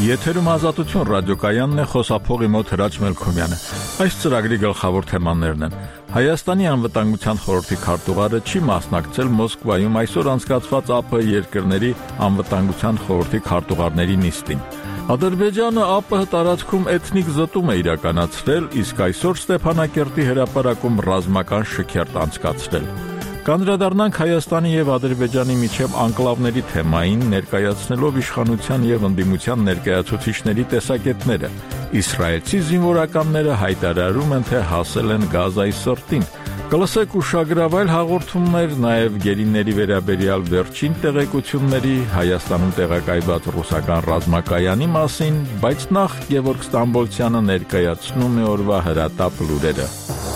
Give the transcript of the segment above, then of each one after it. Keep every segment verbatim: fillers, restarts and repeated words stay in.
Եթերում Ազատություն ռադիոկայանն է, խոսափողի մոտ Հրաչ Մելքոմյանը։ Այս ծրագրի գլխավոր թեմաներն են. Հայաստանի անվտանգության խորհրդի քարտուղարը չի մասնակցել Մոսկվայում այսօր անցկացված ԱՊՀ երկրների անվտանգության խորհրդի քարտուղարների նիստին։ Ադրբեջանը ԱՊՀ տարածքում էթնիկ զտում է իրականացրել, իսկ այսօր Ստեփանակերտի հրապարակում ռազմական շքերթ անցկացրել։ Կանդրադառնանք Հայաստանի եւ Ադրբեջանի միջև անկլավների թեմային, ներկայացնելով իշխանության եւ ընդդիմության ներկայացուցիչների տեսակետները։ Իսրայելցի զինվորականները հայտարարում են, թե հասել են Գազայի սրտին։ Կլսեք ուշագրավայր հաղորդումներ, նաեւ գերիների վերաբերյալ վերջին տեղեկությունների, Հայաստանում տեղակայված ռուսական ռազմակայանի մասին, բայց նախ Գևորգ Ստամբոլցյանը ներկայացնում է օրվա հրատապ լուրերը։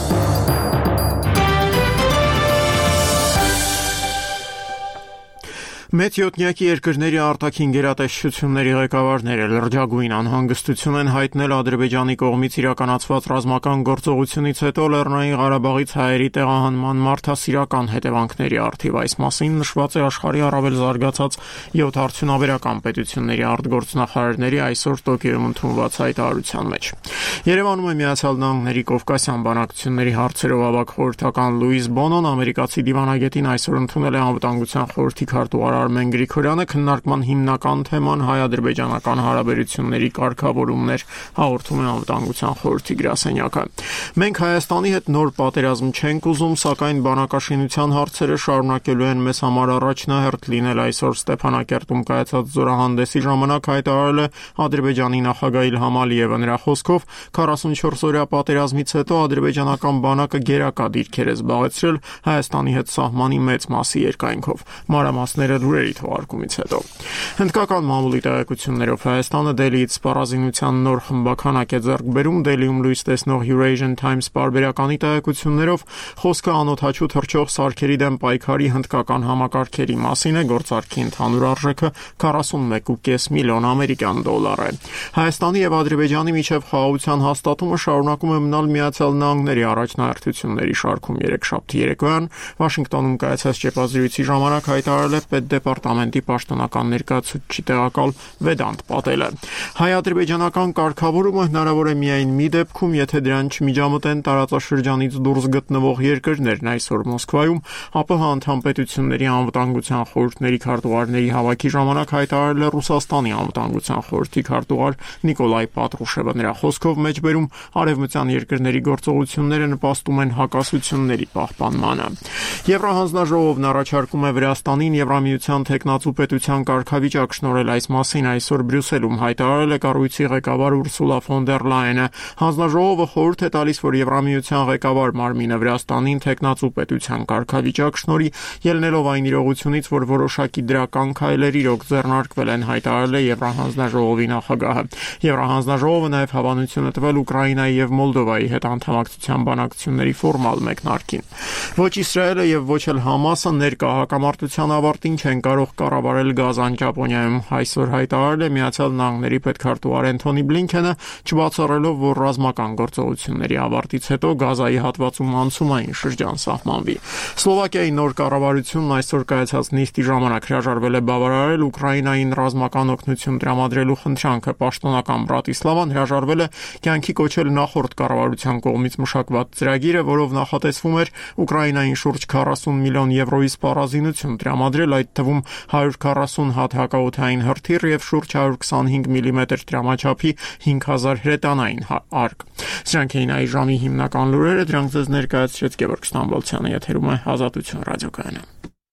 Մեծյոտնյակի երկրների արտաքին գերատեսչությունների ղեկավարները լրջագույն անհանգստություն են հայտնել Ադրբեջանի կողմից իրականացված ռազմական գործողությունից հետո Լեռնային Ղարաբաղից հայերի տեղահանման մարդասիրական հետևանքների առթիվ։ Այս մասին նշված է աշխարհի առավել զարգացած յոթ արդյունաբերական պետությունների արտգործնախարարների այսօր Տոկիոյում ընդունված հայտարարության մեջ։ Երևանում է Միացյալ Նահանգների Կովկասյան բանակցությունների հարցերով ավագ խորհրդական Լուիս Բոնոն ամերիկացի դիվանագետին այսօր ընդունել է անվտանգության խորհրդի քարտուղար Արմեն Գրիգորյանը, քննարկման հիմնական թեման հայ-ադրբեջանական հարաբերությունների կարգավորումն էր, հաղորդում է անվտանգության խորհրդի գրասենյակը։ Մենք Հայաստանի հետ նոր պատերազմ չենք ուզում, սակայն բանակաշինության հարցերը շարունակելու են մեզ համար առաջնահերթ լինել, այսօր Ստեփանակերտում կայացած զորահանդեսի ժամանակ հայտարարել է Ադրբեջանի նախագահ Իլհամ Ալիևը։ Նրա խոսքով քառասունչորս օրյա պատերազմից հետո ադրբեջանական բանակը գերակա դիրքեր է զբաղեցրել Հայաստանի հետ սահմանի մեծ մասի երկայնքով։ Մանրամասները լուրերի թողարկումից հետո։ Հնդկական մամուլի տեղեկություններով Հայաստանը Դելիից սպառազինության նոր խմբականակ է ձեռք բերում։ Դելիում լույս տեսնող Eurasian Times պարբերականի տեղեկություններով խոսքը անօդաչու թռչող սարքերի դեմ պայքարի հնդկական համակարգերի մասին է, գործարքի ընդհանուր արժեքը քառասունմեկ կόμμα պենս միլիոն ամերիկյան դոլար է։ Հայաստանի եւ Ադրբեջանի միջև խաղաղության հաստատումը շարունակում է մնալ Միացյալ Նահանգների առաջնահերթությունների շարքում։ Երեքշաբթի երեկոյան Վաշինգտոնում կայացած ճեպազրույցի ժամանակ հայտարարել է պետդեպարտամենտի պաշտոնական ներկայացուցիչ տեղակալ Վեդանտ Պատելը։ Հայ-ադրբեջանական կարգավորումը հնարավոր է միայն մի դեպքում, եթե դրան չմիջամտեն տարածաշրջանից դուրս գտնվող երկրներն։ Այսօր Մոսկվայում ԱՊՀ անդամ պետությունների անվտանգության խորհուրդների քարտուղարների հավաքի ժամանակ հայտարարել է Ռուսաստանի անվտանգության խորհրդի քարտուղար Նիկոլայ Պատրուշևը։ Նրա խոսքով մեջբերում արևմտյան երկրների գործողությունները նպաստում են հակասությունների պահպանմանը։ Եվրահանձնաժողովն առաջարկում է Վրաստանին Եվրամիության թեկնածու պետության կարգավիճակ շնորհել։ Այս մասին այսօր Բրյուսելում հայտարարել է կառույցի ղեկավար Ուրսուլա ֆոն դեր Լայենը։ Հանձնաժողովը խորհուրդ է տալիս, որ Եվրամիության ղեկավար մարմինը Վրաստանին թեկնածու պետության կարգավիճակ շնորհի, ելնելով այն իրողությունից, որ որոշակի դրական քայլեր իրոք ձեռնարկվել են, հայտարարել է Եվրահանձնաժողովի նախագահը։ Եվրահանձնաժողովը նաև հավանություն է տվել Ուկրաինայի եւ Մոլդովայի հետ անդամակցության բանակցությունների ֆորմալ մեկնարկին։ Ոչ Իսրայելը եւ ոչ էլ Համասը ներկա հակամարտության ավարտին չեն կարող կառավարել Գազան Ճապոնիայում։ Այսօր հայտարարել է Միացյալ Նահանգների պետքարտուղար Էնթոնի Բլինքենը, չբացառելով, որ ռազմական գործողությունների ավարտից հետո Գազայի հատվածում անցումային շրջան սահմանվի։ Սլովակիայի նոր կառավարությունն այսօր կայացած նիստի ժամանակ հրաժարվել է բավարարել Ուկրաինային ռազմական օգնություն տրամադրելու խնդրանքը։ Պաշտոնական Բրատիսլավան հրաժարվել է կյանքի կոչել նախորդ կառավարության կողմից մշակված ծրագիրը, որով նախատեսվում էր Ուկրաինային շուրջ քառասուն միլիոն եվրոյի սպառազինություն տրամադրել, այդ թվում հարյուր քառասուն հատ հակաօդային հրթիռ եւ շուրջ հարյուր քսանհինգ միլիմետր տրամաչափի հինգ հազար հրետանային արկ։ Սրանք էին այս ժամի հիմնական լուրերը, դրանք ձեզ ներկայացրեց Գևորգ Ստամբոլցյանը, եթերում է Ազատություն ռադիոկայանը։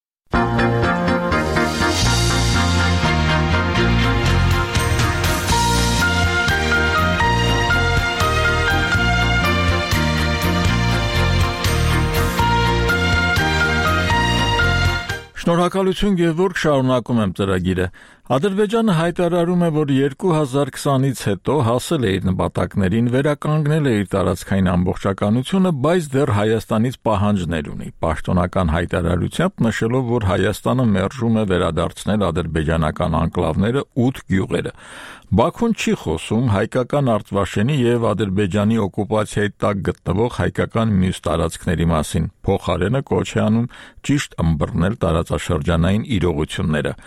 Շնորհակալություն Գևորգ, շարունակում եմ ծրագիրը։ Ադրբեջանը հայտարարում է, որ երկու հազար քսանից հետո հասել է իր նպատակներին, վերականգնել է իր տարածքային ամբողջականությունը, բայց դեռ Հայաստանից պահանջներ ունի։ Պաշտոնական հայտարարությամբ նշելով, որ Հայաստանը մերժում է վերադարձնել ադրբեջանական անկլավները ութ գյուղերը։ Բաքուն չի խոսում հայկական Արտվաշենի եւ Ադրբեջանի օկուպացիայի տակ գտնվող հայկական մյուս տարածքների մասին։ Փոխարենը կոչ է անում ճիշտ ըմբռնել տարածաշրջանային իրողությունները։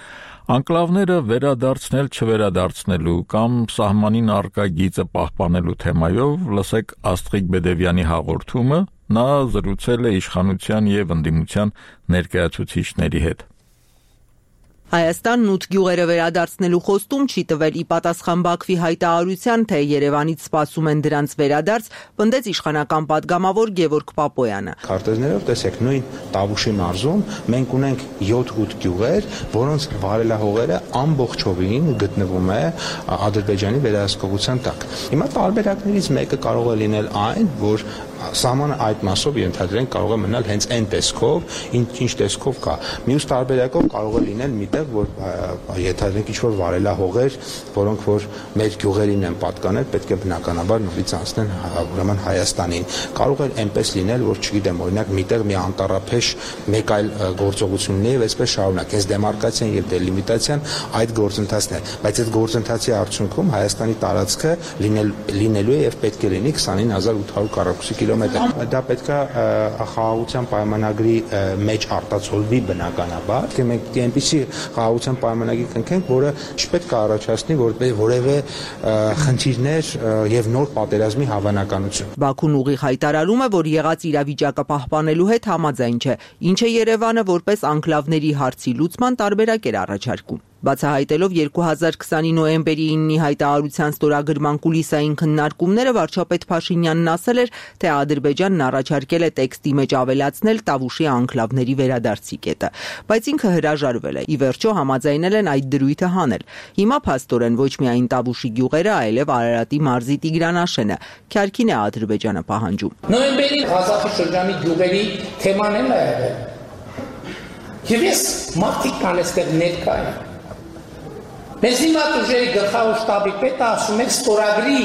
Անկլավները վերադարձնել չվերադարձնելու կամ սահմանին առկա գիծը պահպանելու թեմայով լսեք Աստղիկ Բեդևյանի հաղորդումը, նա զրուցել է իշխանության և ընդդիմության ներկայացուցիչների հետ։ Հայաստանն ութ գյուղերը վերադարձնելու խոստում չի տվել ի պատասխան Բաքվի հայտարարության, թե Երևանից սպասում են դրանց վերադարձ, պնդեց իշխանական պատգամավոր Գևորգ Պապոյանը։ Քարտեզներով տեսեք, նույն Տավուշի մարզում մենք ունենք յոթ-ութ գյուղեր, որոնց վարելահողերը ամբողջովին գտնվում է Ադրբեջանի վերահսկողության տակ։ Հիմա տարբերակներից մեկը կարող է լինել այն, որ սահմանը այդ մասով ենթադրենք կարող է մնալ հենց այն տեսքով, ինչ տեսքով կա։ Մյուս տարբերակով կարող է լինել միտեղ, որ ենթադրենք ինչ-որ վարելահողեր, որոնք որ մեր գյուղերին են պատկանել, պետք է բնականաբար նորից անցնեն ուրեմն Հայաստանին։ Կարող է այնպես լինել, որ չգիտեմ, օրինակ միտեղ մի անտառափեշ մեկ այլ գործողություն ունի եւ այսպես շարունակ։ Այս դեմարկացիան եւ դելիմիտացիան այդ գործընթացն է, բայց այդ գործընթացի արդյունքում Հայաստանի տարածքը լինել լինելու է եւ պետք է լինի քսանինը հազար ութ հարյուր քառակուսի կիլոմետր։ Դա պետք է խաղաղության պայմանագրի մեջ արտացոլվի բնականաբար, թե մենք այնպիսի խաղաղության պայմանագրի կնքենք, որը չպետք է առաջացնի որևէ խնդիրներ եւ նոր պատերազմի հավանականություն։ Բաքուն ուղիղ հայտարարում է, որ եղած իրավիճակը պահպանելու հետ համաձայն չէ, ինչը Երևանը որպես անկլավների հարցի լուծման տարբերակ էր առաջարկում։ Բացահայտելով երկու հազար քսանի նոյեմբերի իննի հայտարարության ստորագրման կուլիսային քննարկումները, վարչապետ Փաշինյանն ասել էր, թե Ադրբեջանն առաջարկել է տեքստի մեջ ավելացնել Տավուշի անկլավների վերադարձի կետը, բայց ինքը հրաժարվել է։ Ի վերջո համաձայնել են այդ դրույթը հանել։ Հիմա փաստորեն ոչ միայն Տավուշի գյուղերը, այլև Արարատի մարզի Տիգրանաշենը քյարքին է Ադրբեջանը պահանջում։ Նոյեմբերի Ղազախի շրջանի գյուղերի թեման էլ է եղել։ Եվ ես մարդիկ կան այստեղ ներկա են։ Մեզ հիմա ուժերի գլխավոր շտաբի պետը ասում է ստորագրի,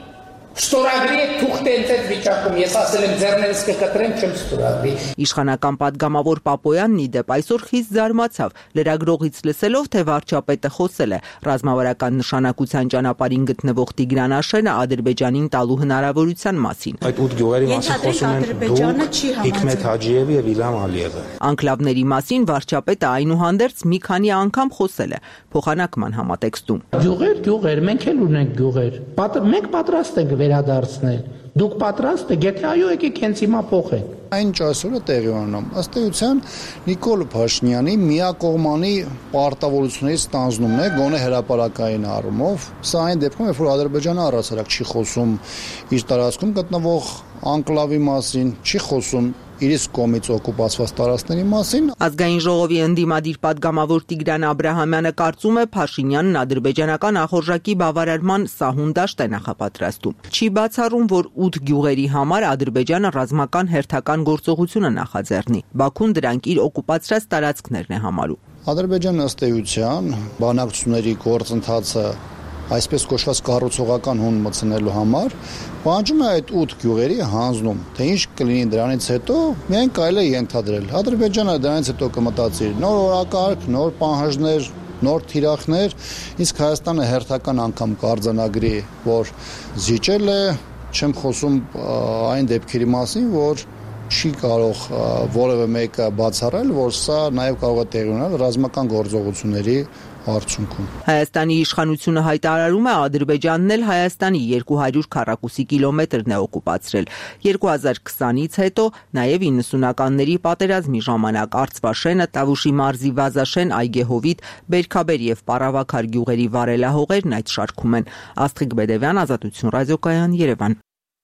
ստորագրի եք թուղթ ընթետ վիճակում, ես ասել եմ ձեռներս կկտրեմ, չեմ ստորագրի։ Իշխանական պատգամավոր Պապոյանն ի դեպ այսօր խիստ զարմացավ, լրագրողից լսելով, թե վարչապետը խոսել է ռազմավարական նշանակության ճանապարհին գտնվող Տիգրանաշենը Ադրբեջանին տալու հնարավորության մասին։ Այդ ութ գյուղերի մասին խոսում են դուք, Հիկմետ Հաջիևը եւ Իլհամ Ալիևը։ Անկլավների մասին վարչապետը այնուհանդերձ մի քանի անգամ խոսել է փոխանակման համատեքստում։ Գյուղեր, գյուղեր, մենք էլ ունենք գյուղեր։ Մենք պատրաստ ենք վերադարձնել։ Դուք պատրաստ եք, եթե այո, եկեք հենց հիմա փոխենք։ Այն այսօրը տեղի ունենում։ Ըստ էության Նիկոլ Փաշինյանի միակողմանի պարտավորություններից ստանձնումն է, գոնե հրապարակային առումով։ Սա այն դեպքում, երբ որ Ադրբեջանը առասարակ չի խոսում իր տարածքում գտնվող անկլավի մասին, չի խոսում իր կողմից օկուպացված տարածքների մասին։ Ազգային ժողովի ընդդիմադիր պատգամավոր Տիգրան Աբրահամյանը կարծում է Փաշինյանն ադրբեջանական ախորժակի բավարարման սահուն դաշտ է նախապատրաստում։ Չի բացառում, որ ութ գյուղերի համար Ադրբեջանը ռազմական հերթական գործողություն է նախաձեռնի։ Բաքուն դրանք իր օկուպացրած տարածքներն է համարում։ Ադրբեջանը ըստ էության բանակցությունների գործընթացը այսպես կոչված կառուցողական հուն մտցնելու համար պահանջում է այդ ութ գյուղերի հանձնում, թե ինչ կլինի դրանից հետո, միայն կարելի է ենթադրել։ Ադրբեջանը դրանից հետո կմտածի նոր օրակարգ, նոր պահանջներ, նոր թիրախներ, իսկ Հայաստանը հերթական անգամ կարձանագրի, որ զիջել է, չեմ խոսում այն դեպքերի մասին, որ չի կարող որևէ մեկը բացառել, որ սա նաև կարող է տեղի ունենալ ռազմական գործողությունների արդյունքում։ Հայաստանի իշխանությունը հայտարարում է Ադրբեջանն էլ Հայաստանի երկու հարյուր քառակուսի կիլոմետրն է օկուպացրել։ երկու հազար քսանից հետո նաև իննսունականների պատերազմի ժամանակ Արցվաշենը, Տավուշի մարզի Վազաշեն, Այգեհովիտ, Բերքաբեր եւ Պարավաքար գյուղերի վարելահողերն այդ շարքում են։ Աստղիկ Բեդևյան, Ազատություն ռադիոկայան, Երևան։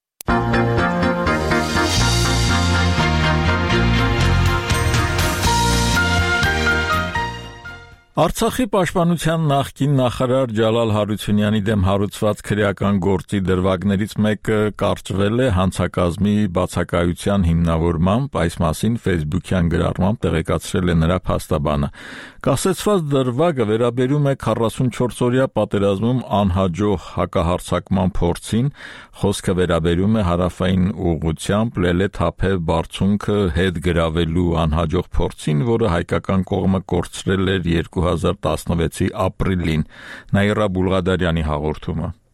Արցախի պաշտպանության նախկին նախարար Ջալալ Հարությունյանի դեմ հարուցված քրեական գործի դրվագներից մեկը կարճվել է հանցակազմի բացակայության հիմնավորմամբ, այս մասին Facebook-յան գրառմամբ տեղեկացրել է նրա փաստաբանը։ Կասեցված դրվագը վերաբերում է քառասունչորս-օրյա պատերազմում անհաջող հակահարձակման փորձին, խոսքը վերաբերում է հարավային ուղղությամբ Լելե-Թափե բարձունքը հետ գրավելու անհաջող փորձին, որը հայկական կողմը կորցրել էր երկու հազար տասնվեցի ապրիլին։ Նաիրա Բուլղադարյանի հաղորդումը։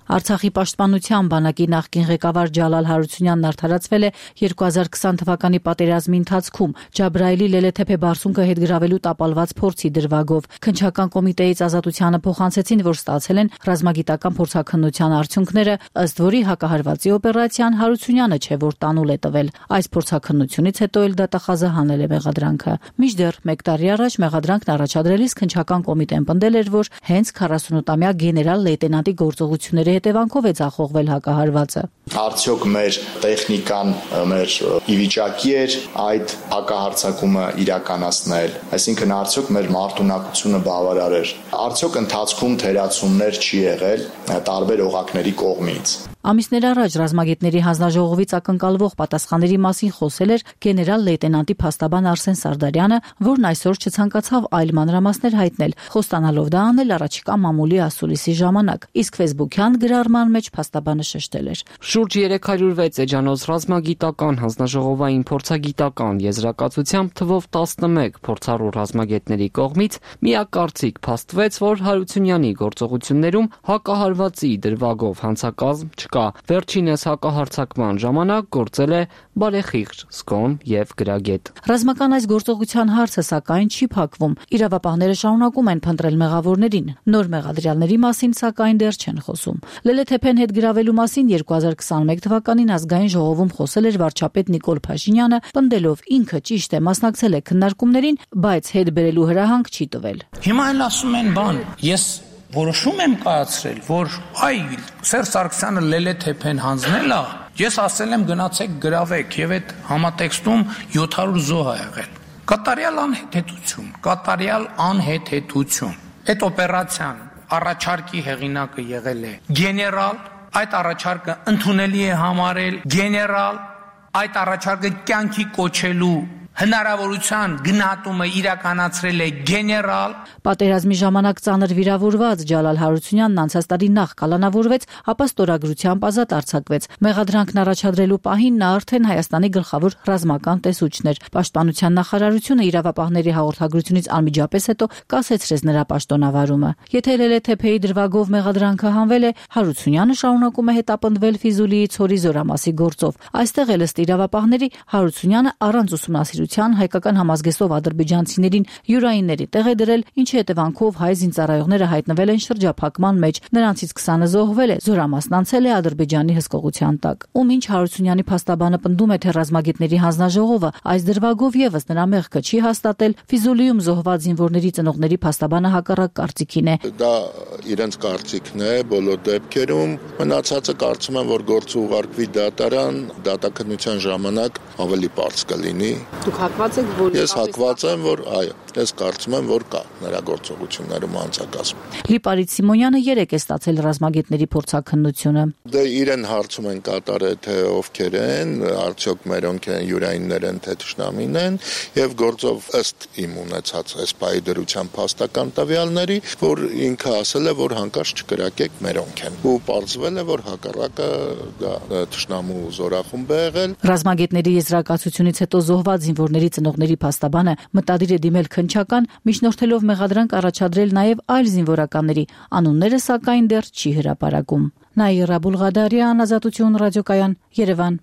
Արցախի պաշտպանության բանակի նախկին ղեկավար Ջալալ Հարությունյանն արդարացվել է երկու հազար քսան թվականի պատերազմի ընթացքում Ջաբրայելի Լելեթեփե բարձունքը հետգրավելու տապալված փորձի դրվագով։ Քննչական կոմիտեից Ազատությանը փոխանցեցին, որ ստացել են ռազմագիտական փորձաքննության արդյունքները, ըստ որի հակահարվածի օպերացիան Հարությունյանը չէ, որ տանուլ է տվել։ Այս փորձաքննությունից հետո էլ դատախազը հանել է մեղադրանքը։ Մինչդեռ մեկ տարի առաջ մեղադրանքն առաջադրելիս քննչական կոմիտեն պնդել էր, որ հենց քառասունութամյա գեներալ լեյտենանտի գործողությունների հետևանքով է ձախողվել հակահարվածը։ Արդյոք մեր տեխնիկան, մեր ի վիճակի էր այդ հակահարձակումը իրականացնել, այսինքն արդյոք մեր մարտունակությունը բավարար էր, արդյոք ընթացքում թերացումներ չի եղել տարբեր օղակների կողմից։ Ամիսներ առաջ ռազմագետների հանձնաժողովից ակնկալվող պատասխանների մասին խոսել էր գեներալ լեյտենանտի փաստաբան Արսեն Սարդարյանը, որն այսօր չցանկացավ այլ մանրամասներ հայտնել, խոստանալով դա անել առաջիկա մամուլի ասուլիսի ժամանակ, իսկ ֆեյսբուքյան գրառման մեջ փաստաբանը շեշտել էր. Շուրջ երեք հարյուր վեց էջանոց ռազմագիտական հանձնաժողովային փորձագիտական եզրակացությամբ թվով տասնմեկ փորձառու ռազմագետների կողմից միակարծիք փաստվեց, որ Հարությունյանի գործողություններում հակահարվածի դրվագով հանցակազմ չկա։ Վերջինս հակահարձակման ժամանակ գործել է բարեխիղճ, զգոն եւ գրագետ։ Ռազմական այս գործողության հարցը սակայն չի փակվում։ Իրավապահները շարունակում են փնտրել մեղավորներին։ Նոր մեղադրյալների մասին սակայն դեռ չեն խոսում։ Լելեթեփեն հետ գրավելու մասին երկու հազար քսաներեք թվականին ազգային ժողովում խոսել էր վարչապետ Նիկոլ Փաշինյանը, պնդելով ինքը ճիշտ է մասնակցել է քննարկումներին, բայց հետ բերելու հրահանգ չի տվել։ Հիմա էլ ասում են բան, ես որոշում եմ կայացրել, որ այ Սերժ Սարգսյանը Լելեթեփեն հանձնել է, ես ասել եմ գնացեք գրավեք եւ այդ համատեքստում յոթ հարյուր զոհ ա եղել։ Կատարյալ անհեթեթություն, կատարյալ անհեթեթություն։ Այդ օպերացիան առաջարկի հեղինակը եղել է գեներալ, այդ առաջարկը ընդունելի է համարել գեներալ, այդ առաջարկը կյանքի կոչելու հնարավորության գնահատումը իրականացրել է գեներալ։ Պատերազմի ժամանակ ծանր վիրավորված Ջալալ Հարությունյանն անցած տարի նախ կալանավորվեց, ապա ստորագրությամբ ազատ արձակվեց։ Մեղադրանքն առաջադրելու պահին նա արդեն Հայաստանի գլխավոր ռազմական տեսուչն էր։ Պաշտպանության նախարարությունը իրավապահների հաղորդագրությունից անմիջապես հետո կասեցրեց նրա պաշտոնավարումը։ Եթե Լելեթեփեի դրվագով մեղադրանքը հանվել է, Հարությունյանը շարունակում է հետապնդվել Ֆիզուլիի ցորի զորամասի գործով։ Այստեղ էլ ըստ իրավապահների Հարությունյանը առանց ուսումնասիրության հայկական համազգեստով ադրբեջանցիներին յուրայինների տեղ է դրել, ինչի հետևանքով հայ զինծառայողները հայտնվել են շրջափակման մեջ։ Նրանցից քսանը զոհվել է, զորամասն անցել է Ադրբեջանի հսկողության տակ։ Ում ինչ Հարությունյանի փաստաբանը պնդում է, թե ռազմագետների հանձնաժողովը այս դրվագով եւս նրա մեղքը չի հաստատել, Ֆիզուլիում զոհված զինվորների ծնողների փաստաբանը հակառակ կարծիքին է։ Դա իրենց կարծիքն է բոլոր դեպքերում, մնացածը կարծում եմ, որ գործը ուղարկվի դատարան, դատաքննության ժամանակ ավելի པարզ կլինի։ Դուք հակված եք, որ Ես հակված եմ, որ այո, ես կարծում եմ, որ կա նրա գործողություններում անցակազմ։ Լիպարիտ Սիմոնյանը երեք է ստացել ռազմագետների փորձաքննությունը։ Դե իրեն հարցում են կատարել, թե ովքեր են, արդյոք մերոնք են, յուրայիններ են, թե թշնամին են, եւ գործով ըստ իմ ունեցած էսպայի դրության փաստական տվյալների, որ ինքը ասել է, որ հանկարծ չկրակեք մերոնք են։ Ու պարզվել է, որ հակառակը դա թշնամու զորախումբ է եղել։ Ռազմագետների եզրակացությունից հետո զոհված զինվորների ծնողների փաստաբանը մտադիր է դիմել քննչական, միջնորդելով մեղադրանք առաջադրել նաև այլ զինվորականների, անունները սակայն դեռ չի հրապարակում։ Նաիրա Բուլղադարյան, Ազատություն ռադիոկայան, Երևան։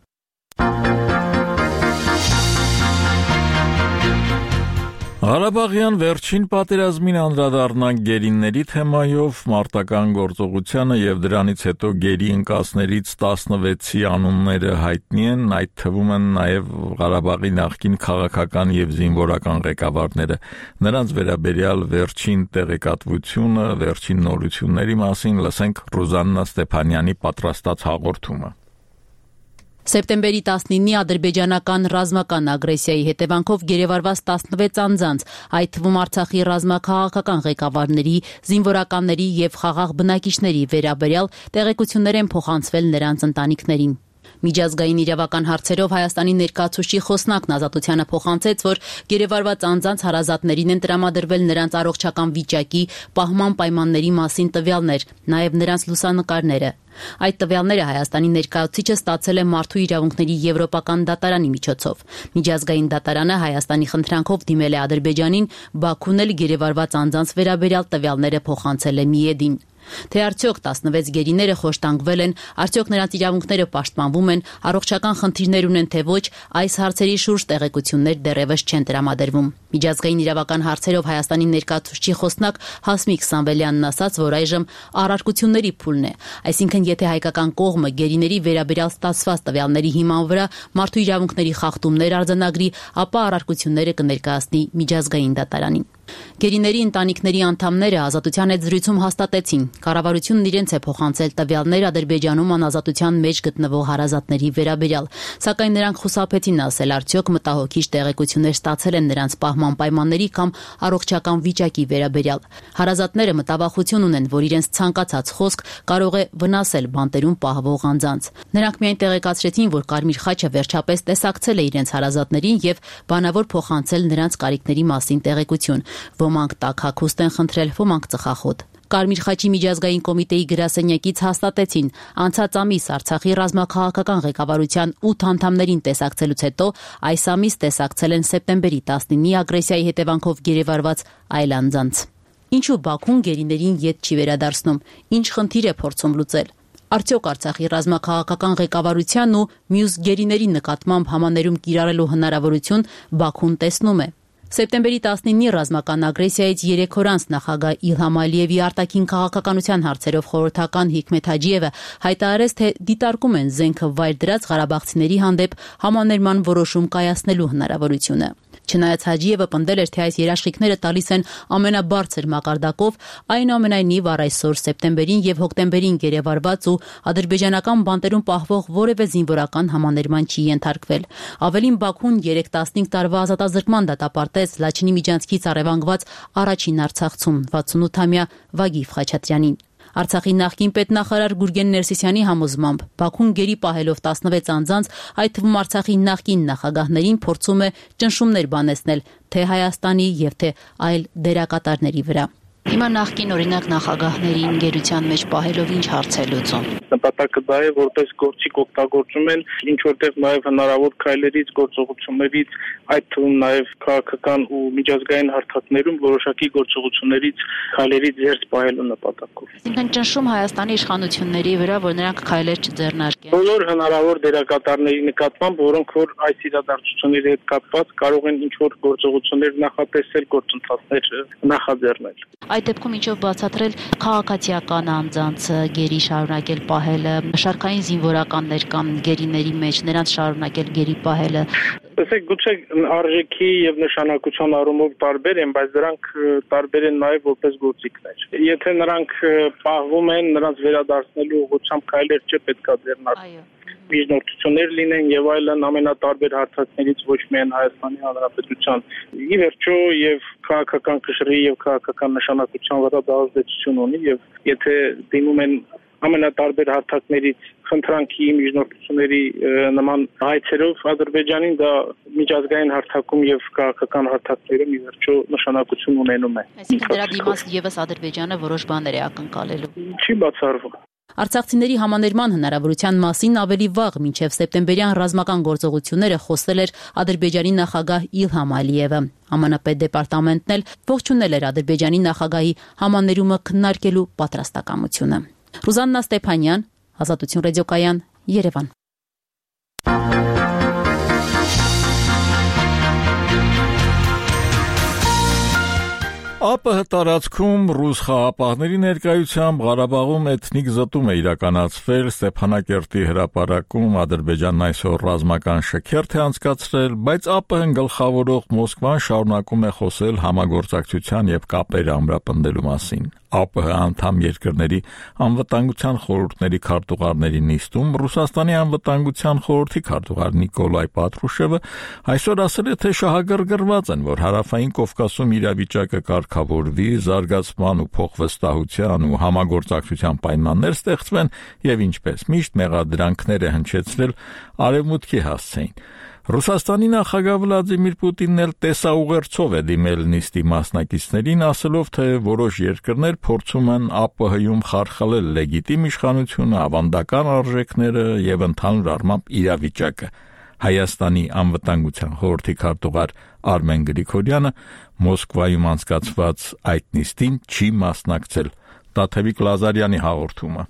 Ղարաբաղյան վերջին պատերազմին անդրադառնանք գերիների թեմայով, մարտական գործողությանը եւ դրանից հետո գերի ընկածներից տասնվեցի անունները հայտնի են, այդ թվում են նաեւ Ղարաբաղի նախկին քաղաքական եւ զինվորական ղեկավարները։ Նրանց վերաբերյալ վերջին տեղեկատվությունը, վերջին նորությունների մասին լսենք Ռուզաննա Ստեփանյանի պատրաստած հաղորդումը։ Սեպտեմբերի տասնինի ադրբեջանական ռազմական ագրեսիայի հետևանքով գերեվարված տասնվեց անձանց, այդ թվում Արցախի ռազմաքաղաքական ղեկավարների, զինվորականների եւ խաղաղ բնակիչների վերաբերյալ տեղեկություններ են փոխանցվել նրանց ընտանիքներին։ Միջազգային իրավական հարցերով Հայաստանի ներկայացուցիչի խոսնակն Ազատությանը փոխանցեց, որ գերեվարված անձանց հարազատներին են տրամադրվել նրանց առողջական վիճակի, պահման պայմանների մասին տվյալներ, նաև նրանց լուսանկարները։ Այդ տվյալները Հայաստանի ներկայացուցիչը ստացել է Մարդու իրավունքների Եվրոպական դատարանի միջոցով։ Միջազգային դատարանը Հայաստանի խնդրանքով դիմել է Ադրբեջանին, Բաքուն էլ գերեվարված անձանց վերաբերյալ տվյալները փոխանցել է Միեդին։ Թե արդյոք տասնվեց գերիները խոշտանգվել են, արդյոք նրանց իրավունքները պաշտպանվում են, առողջական խնդիրներ ունեն թե ոչ, այս հարցերի շուրջ տեղեկություններ դեռևս չեն տրամադրվում։ Միջազգային իրավական հարցերով Հայաստանի ներկայացուցչի խոսնակ Հասմիկ Սամվելյանն ասաց, որ այժմ առարկությունների փուլն է, այսինքն եթե հայկական կողմը գերիների վերաբերյալ ստացված տվյալների հիման վրա մարդու իրավունքների խախտումներ արձանագրի, ապա առարկությունները կներկայացնի միջազգային դատարանին։ Գերիների ընտանիքների անդամները ազատության հետ զրույցում հաստատեցին, կառավարությունն իրենց է փոխանցել տվյալներ Ադրբեջանում անազատության մեջ գտնվող հարազատների վերաբերյալ, սակայն նրանք խուսափեցին ասել, արդյոք մտահոգիչ տեղեկություններ ստացել են նրանց պահման պայմանների կամ առողջական վիճակի վերաբերյալ։ Հարազատները մտավախություն ունեն, որ իրենց ցանկացած խոսք կարող է վնասել բանտերում պահվող անձանց։ Նրանք միայն տեղեկացրեցին, որ Կարմիր խաչը վերջապես տեսակցել է իրենց հարազատներին եւ բանավոր փոխանցել նրանց կարիքների մասին տեղեկություն։ Ոմանք տաք հագուստ են խնդրել, ոմանք ծխախոտ։ Կարմիր խաչի միջազգային կոմիտեի գրասենյակից հաստատեցին, անցած ամիս Արցախի ռազմաքաղաքական ղեկավարության ութ անդամներին տեսակցելուց հետո այս ամիս տեսակցել են սեպտեմբերի տասնինի ագրեսիայի հետևանքով գերեվարված այլ անձանց։ Ինչու Բաքուն գերիներին ետ չի վերադարձնում, ինչ խնդիր է փորձում լուծել։ Արդյոք Արցախի ռազմաքաղաքական ղեկավարության ու մյուս գերիների նկատմամբ համաներում կիրառելու հնարավորություն Բաքուն տեսնում է։ Սեպտեմբերի տասնինի ռազմական ագրեսիայից երեք օր անց նախագահ Իլհամ Ալիևի արտաքին քաղաքականության հարցերով խորհրդական Հիկմեթ Հաջիևը հայտարարեց, թե դիտարկում են զենքը վայր դրած ղարաբաղցիների հանդեպ համաներման որոշում կայացնելու հնարավորությունը։ Չնայած Հաջիևը պնդել էր, թե այս երաշխիքները տալիս են ամենաբարձր մակարդակով, այնուամենայնիվ առ այսօր սեպտեմբերին եւ հոկտեմբերին գերեվարված ու ադրբեջանական բանտերում պահվող որևէ զինվորական համաներման չի ենթարկվել։ Ավելին, Բաքուն երեք տասնհինգ տարվա ազատազրկման դատապարտեց Լաչինի միջանցքից առևանգված առաջին արցախցում վաթսունութամյա Վագիվ Խաչատրյանին։ Արցախի նախկին պետնախարար Գուրգեն Ներսիսյանի համոզմամբ Բաքուն գերի պահելով տասնվեց անձանց, այդ թվում Արցախի նախկին նախագահներին փորձում է ճնշումներ բանեցնել թե Հայաստանի եւ թե այլ դերակատարների վրա։ Հիմա նախկին օրինակ նախագահներին գերության մեջ պահելով ինչ հարց է լուծում։ Նպատակը դա է, որպես գործիք օգտագործում են ինչ որտեղ նաև հնարավոր քայլերից, գործողություններից, այդ թվում նաև քաղաքական ու միջազգային հարթակներում որոշակի գործողություններից, քայլերից զերծ պահելու նպատակով։ Այսինքն ճնշում Հայաստանի իշխանությունների վրա, որ նրանք քայլեր չձեռնարկեն։ Բոլոր հնարավոր դերակատարների նկատմամբ, որոնք որ այս իրադարձությունների հետ կապված կարող են ինչ որ գործողություններ նախատեսել, գործընթացներ նախաձեռնել։ Այդ դեպքում ինչով բացատրել քաղաքացիական անձանց գերի շարունակել պահելը, շարքային զինվորականներ կամ գերիների մեջ նրանց շարունակել գերի պահելը։ Տեսեք, գուցե արժեքի եւ նշանակության առումով տարբեր են, բայց դրանք տարբեր են նաեւ որպես գործիքներ։ Եթե նրանք պահվում են, նրանց վերադարձնելու ուղղությամբ քայլեր չէ պետքա ձեռնարկել։ Միջնորդություններ լինեն եւ այլն ամենատարբեր հարթակներից ոչ միայն Հայաստանի Հանրապետության։ Ի վերջո եւ քաղաքական կշռի եւ քաղաքական նշանակության վրա դա ազդեցություն ունի եւ եթե դիմում են ամենատարբեր հարթակներից խնդրանքի միջնորդությունների նման հայցերով Ադրբեջանին դա միջազգային հարթակում եւ քաղաքական հարթակներում ի վերջո նշանակություն ունենում է։ Այսինքն դրա դիմաց եւս Ադրբեջանը որոշ բաներ է ակնկալելու։ Չի բացառվում։ Արցախցիների համաներման հնարավորության մասին ավելի վաղ մինչև սեպտեմբերյան ռազմական գործողությունները խոսել էր Ադրբեջանի նախագահ Իլհամ Ալիևը։ ԱՄՆ պետդեպարտամենտն էլ ողջունել էր Ադրբեջանի նախագահի համաներումը քննարկելու պատրաստակամությունը։ Ռուզաննա Ստեփանյան, Ազատություն ռադիոկայան, Երևան։ ԱՊՀ տարածքում ռուս խաղապահների ներկայությամբ Ղարաբաղում էթնիկ զտում է իրականացվել, Ստեփանակերտի հրապարակում Ադրբեջանն այսօր ռազմական շքերթ է անցկացրել, բայց ԱՊՀ-ն գլխավորող Մոսկվան շարունակում է խոսել համագործակցության եւ կապեր ամրապնդելու մասին։ ԱՊՀ անդամ երկրների անվտանգության խորհուրդների քարտուղարների նիստում Ռուսաստանի անվտանգության խորհրդի քարտուղար Նիկոլայ Պատրուշևը այսօր ասել է, թե շահագրգռված են, որ հարավային Կովկասում իրավիճակը կարգավորվի, զարգացման ու փոխվստահության ու համագործակցության պայմաններ ստեղծվեն եւ ինչպես միշտ մեղադրանքներ է հնչեցրել արևմուտքի հասցեին։ Ռուսաստանի նախագահ Վլադիմիր Պուտինն էլ տեսաուղերձով է դիմել նիստի մասնակիցներին, ասելով, թե որոշ երկրներ փորձում են ԱՊՀ-ում խարխլել լեգիտիմ իշխանությունը, ավանդական արժեքները եւ ընդհանուր առմամբ իրավիճակը։ Հայաստանի անվտանգության խորհրդի քարտուղար Արմեն Գրիգորյանը Մոսկվայում անցկացված այդ նիստին չի մասնակցել, Տաթևիկ Լազարյանի հաղորդումը։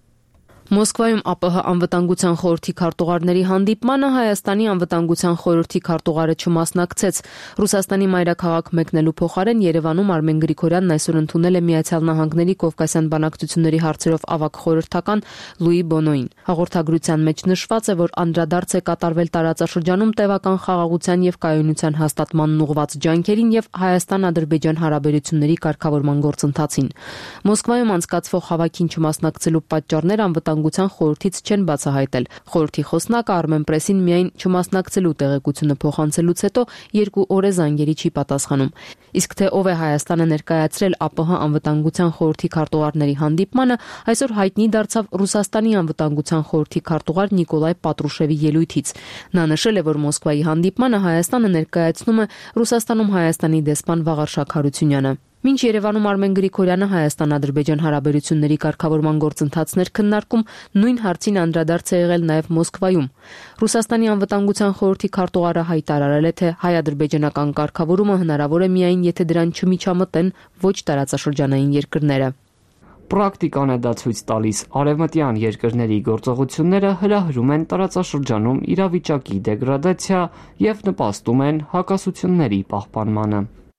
Մոսկվայում ԱՊՀ անվտանգության խորհրդի քարտուղարների հանդիպմանը Հայաստանի անվտանգության խորհրդի քարտուղարը չմասնակցեց։ Ռուսաստանի մայրաքաղաք մեկնելու փոխարեն Երևանում Արմեն Գրիգորյանն այսօր ընդունել է Միացյալ Նահանգների Կովկասյան բանակցությունների հարցերով ավագ խորհրդական Լուի Բոնոին։ Հաղորդագրության մեջ նշված է, որ անդրադարձ է կատարվել տարածաշրջանում տևական խաղաղության եւ կայունության հաստատմանն ուղղված ջանքերին եւ Հայաստան-Ադրբեջան հարաբերությունների կարգավորման գործընթացին։ Մոսկվայում անցկացվող հավաքին չմասնակցելու պատճառներ անվտանգության խորհրդից չեն բացահայտել։ Խորհրդի խոսնակը Armen Press-ին միայն չմասնակցելու տեղեկությունը փոխանցելուց հետո երկու օր է զանգերի չի պատասխանում։ Իսկ թե ով է Հայաստանը ներկայացրել ԱՊՀ անվտանգության խորհրդի քարտուղարների հանդիպմանը, այսօր հայտնի դարձավ Ռուսաստանի անվտանգության խորհրդի քարտուղար Նիկոլայ Պատրուշևի ելույթից։ Նա նշել է, որ Մոսկվայի հանդիպմանը Հայաստանը ներկայացնում է Ռուսաստանում Հայաստանի դեսպան Վաղարշակ Հարությունյանը։ Մինչ Երևանում Արմեն Գրիգորյանը Հայաստան-Ադրբեջան հարաբերությունների կարգավորման գործընթացներ քննարկում, նույն հարցին անդրադարձ է եղել նաև Մոսկվայում։ Ռուսաստանի անվտանգության խորհրդի քարտուղարը հայտարարել է, թե հայ-ադրբեջանական կարգավորումը հնարավոր է միայն, եթե դրան չմիջամտեն ոչ տարածաշրջանային երկրները։ Պրակտիկան է դա ցույց տալիս, արևմտյան երկրների գործողությունները հրահրում են տարածաշրջանում իրավիճակի դեգրադացիա եւ նպաստում են հակասությունների պահպանմանը։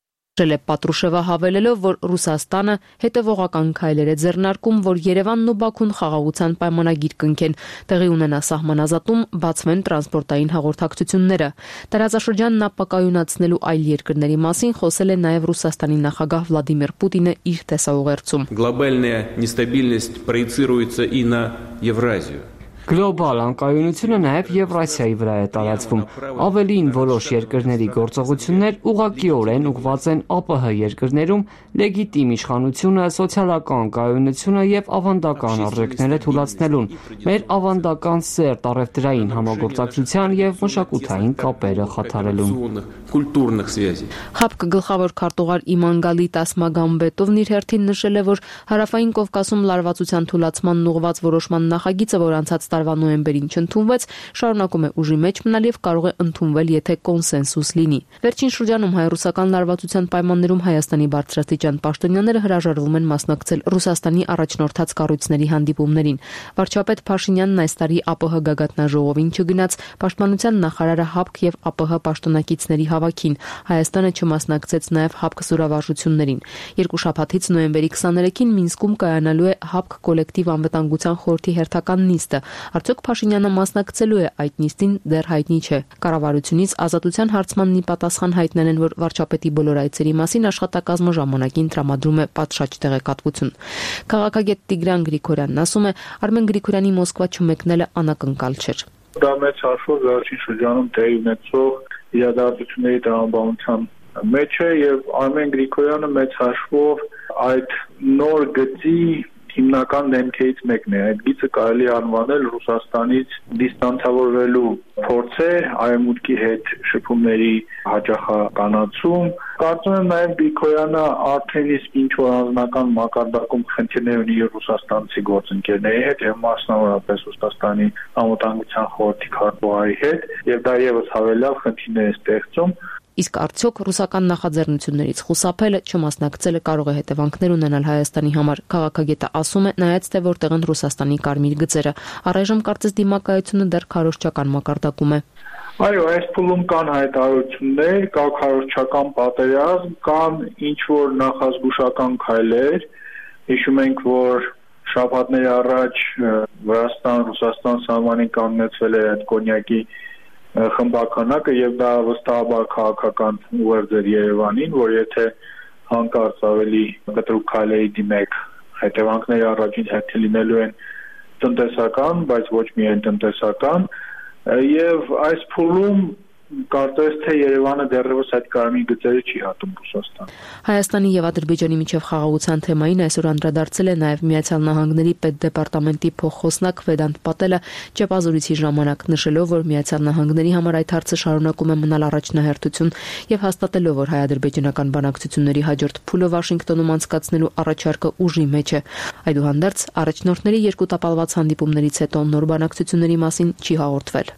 Պատրուշևը հավելելով, որ Ռուսաստանը հետևողական քայլեր է ձեռնարկում, որ Երևանն ու Բաքուն խաղաղության պայմանագիր կնքեն, տեղի ունենա սահմանազատում, բացվեն տրանսպորտային հաղորդակցությունները։ Տարածաշրջանն ապակայունացնելու այլ երկրների մասին խոսել է նաև Ռուսաստանի նախագահ Վլադիմիր Պուտինը իր տեսաուղերձում։ Глобальная нестабильность проецируется и на Евразию. Գլոբալ անկայունությունը նաև Եվրասիայի վրա է տարածվում։ Ավելին, որոշ երկրների գործողություններ ուղղակիորեն ուղղված են ԱՊՀ երկրներում լեգիտիմ իշխանությունը, սոցիալական կայունությունը եւ ավանդական արժեքները թուլացնելուն, մեր ավանդական սերտ առևտրային համագործակցության եւ մշակութային կապերը խաթարելուն։ ՀԱՊԿ գլխավոր քարտուղար Իմանգալի Տասմագամբետովն իր հերթին նշել է, որ Հարավային Կովկասում լարվածության թուլացմանն ուղղված որոշման նախագիծը, որ անցած տարվա նոյեմբերին չընդունվեց, շարունակում է ուժի մեջ մնալ եւ կարող է ընդունվել, եթե կոնսենսուս լինի։ Վերջին շրջանում հայ-ռուսական լարվածության պայմաններում Հայաստանի բարձրաստիճան պաշտոնյաները հրաժարվում են մասնակցել Ռուսաստանի առաջնորդած կառույցների հանդիպումներին։ Վարչապետ Փաշինյանն այս տարի ԱՊՀ գագաթնաժողովին չգնաց, պաշտպանության նախարարը ՀԱՊԿ եւ ԱՊՀ պաշտոնակիցների հավաքին։ Հայաստանը չմասնակցեց նաև ՀԱՊԿ զորավարժություններին։ Երկու շաբաթից նոյեմբերի քսաներեքին Մինսկում կայանալու է ՀԱՊԿ կոլեկտիվ անվտանգության խորհրդի հերթական նիստը։ Արդյոք Փաշինյանը մասնակցելու է այդ նիստին, դեռ հայտնի չէ։ Կառավարությունից ազատության հարցմանն ի պատասխան հայտնել են, որ վարչապետի բոլոր այցերի մասին աշխատակազմը ժամանակին տրամադրում է պատշաճ տեղեկատվություն։ Քաղաքագետ Տիգրան Գրիգորյանն ասում է, Արմեն Գրիգորյանի Մոսկվա չմեկնելը անակնկալ չէր։ Դա մեծ հաշվով վերջին շրջանում տեղի ունեցող իրադարձությունների տրամաբանության մեջ է եւ Արմեն Գրիգորյանը մեծ հաշվով այդ նոր գծի հիմնական դեմքերից մեկն է։ Այդ գիծը կարելի անվանել Ռուսաստանից դիստանցավորվելու փորձեր, արևմուտքի հետ շփումների հաճախականացում։ Կարծում եմ նաև Գրիգորյանը արդեն իսկ ինչ որ անձնական մակարդակում խնդիրներ ունի ռուսաստանցի գործընկերների հետ եւ մասնավորապես Ռուսաստանի անվտանգության խորհրդի քարտուղարի հետ, եւ դա եւս հավելյալ խնդիրներ է ստեղծում։ Իսկ արդյոք ռուսական նախաձեռնություններից խուսափելը, չմասնակցելը կարող է հետևանքներ ունենալ Հայաստանի համար։ Քաղաքագետը ասում է, նայած թե որտեղ են Ռուսաստանի կարմիր գծերը, առայժմ կարծես դիմակայությունը դեռ քարոզչական մակարդակում է։ Այո, այս փուլում կան հայտարարություններ, կա քարոզչական պատերազմ, կան ինչ որ նախազգուշական քայլեր։ Հիշում ենք, որ շաբաթներ առաջ Վրաստան-Ռուսաստան սահմանին կանգնեցվել է այդ կոնյակի խմբականակը եւ դա վստահաբար քաղաքական ուղերձ էր Երևանին, որ եթե հանկարծ ավելի կտրուկ քայլերի դիմեք, հետևանքները առաջին հերթին լինելու են տնտեսական, բայց ոչ միայն տնտեսական, եւ այս փուլում կարծես թե Երևանը դեռևս այդ կարմիր գծերը չի հատում Ռուսաստան։ Հայաստանի եւ Ադրբեջանի միջև խաղաղության թեմային այսօր անդրադարձել է նաեւ Միացյալ Նահանգների պետդեպարտամենտի փոխխոսնակ Վեդանտ Պատելը ճեպազորիցի ժամանակ, նշելով, որ Միացյալ Նահանգների համար այդ հարցը շարունակում է մնալ առաջնահերթություն եւ հաստատելով, որ հայ-ադրբեջանական բանակցությունների հաջորդ փուլը Վաշինգտոնում անցկացնելու առաջարկը ուժի մեջ է։ Այդուհանդերձ առաջնորդների երկու տապալված հանդիպումներից հետո նոր բանակցությունների մասին չի հաղորդվել։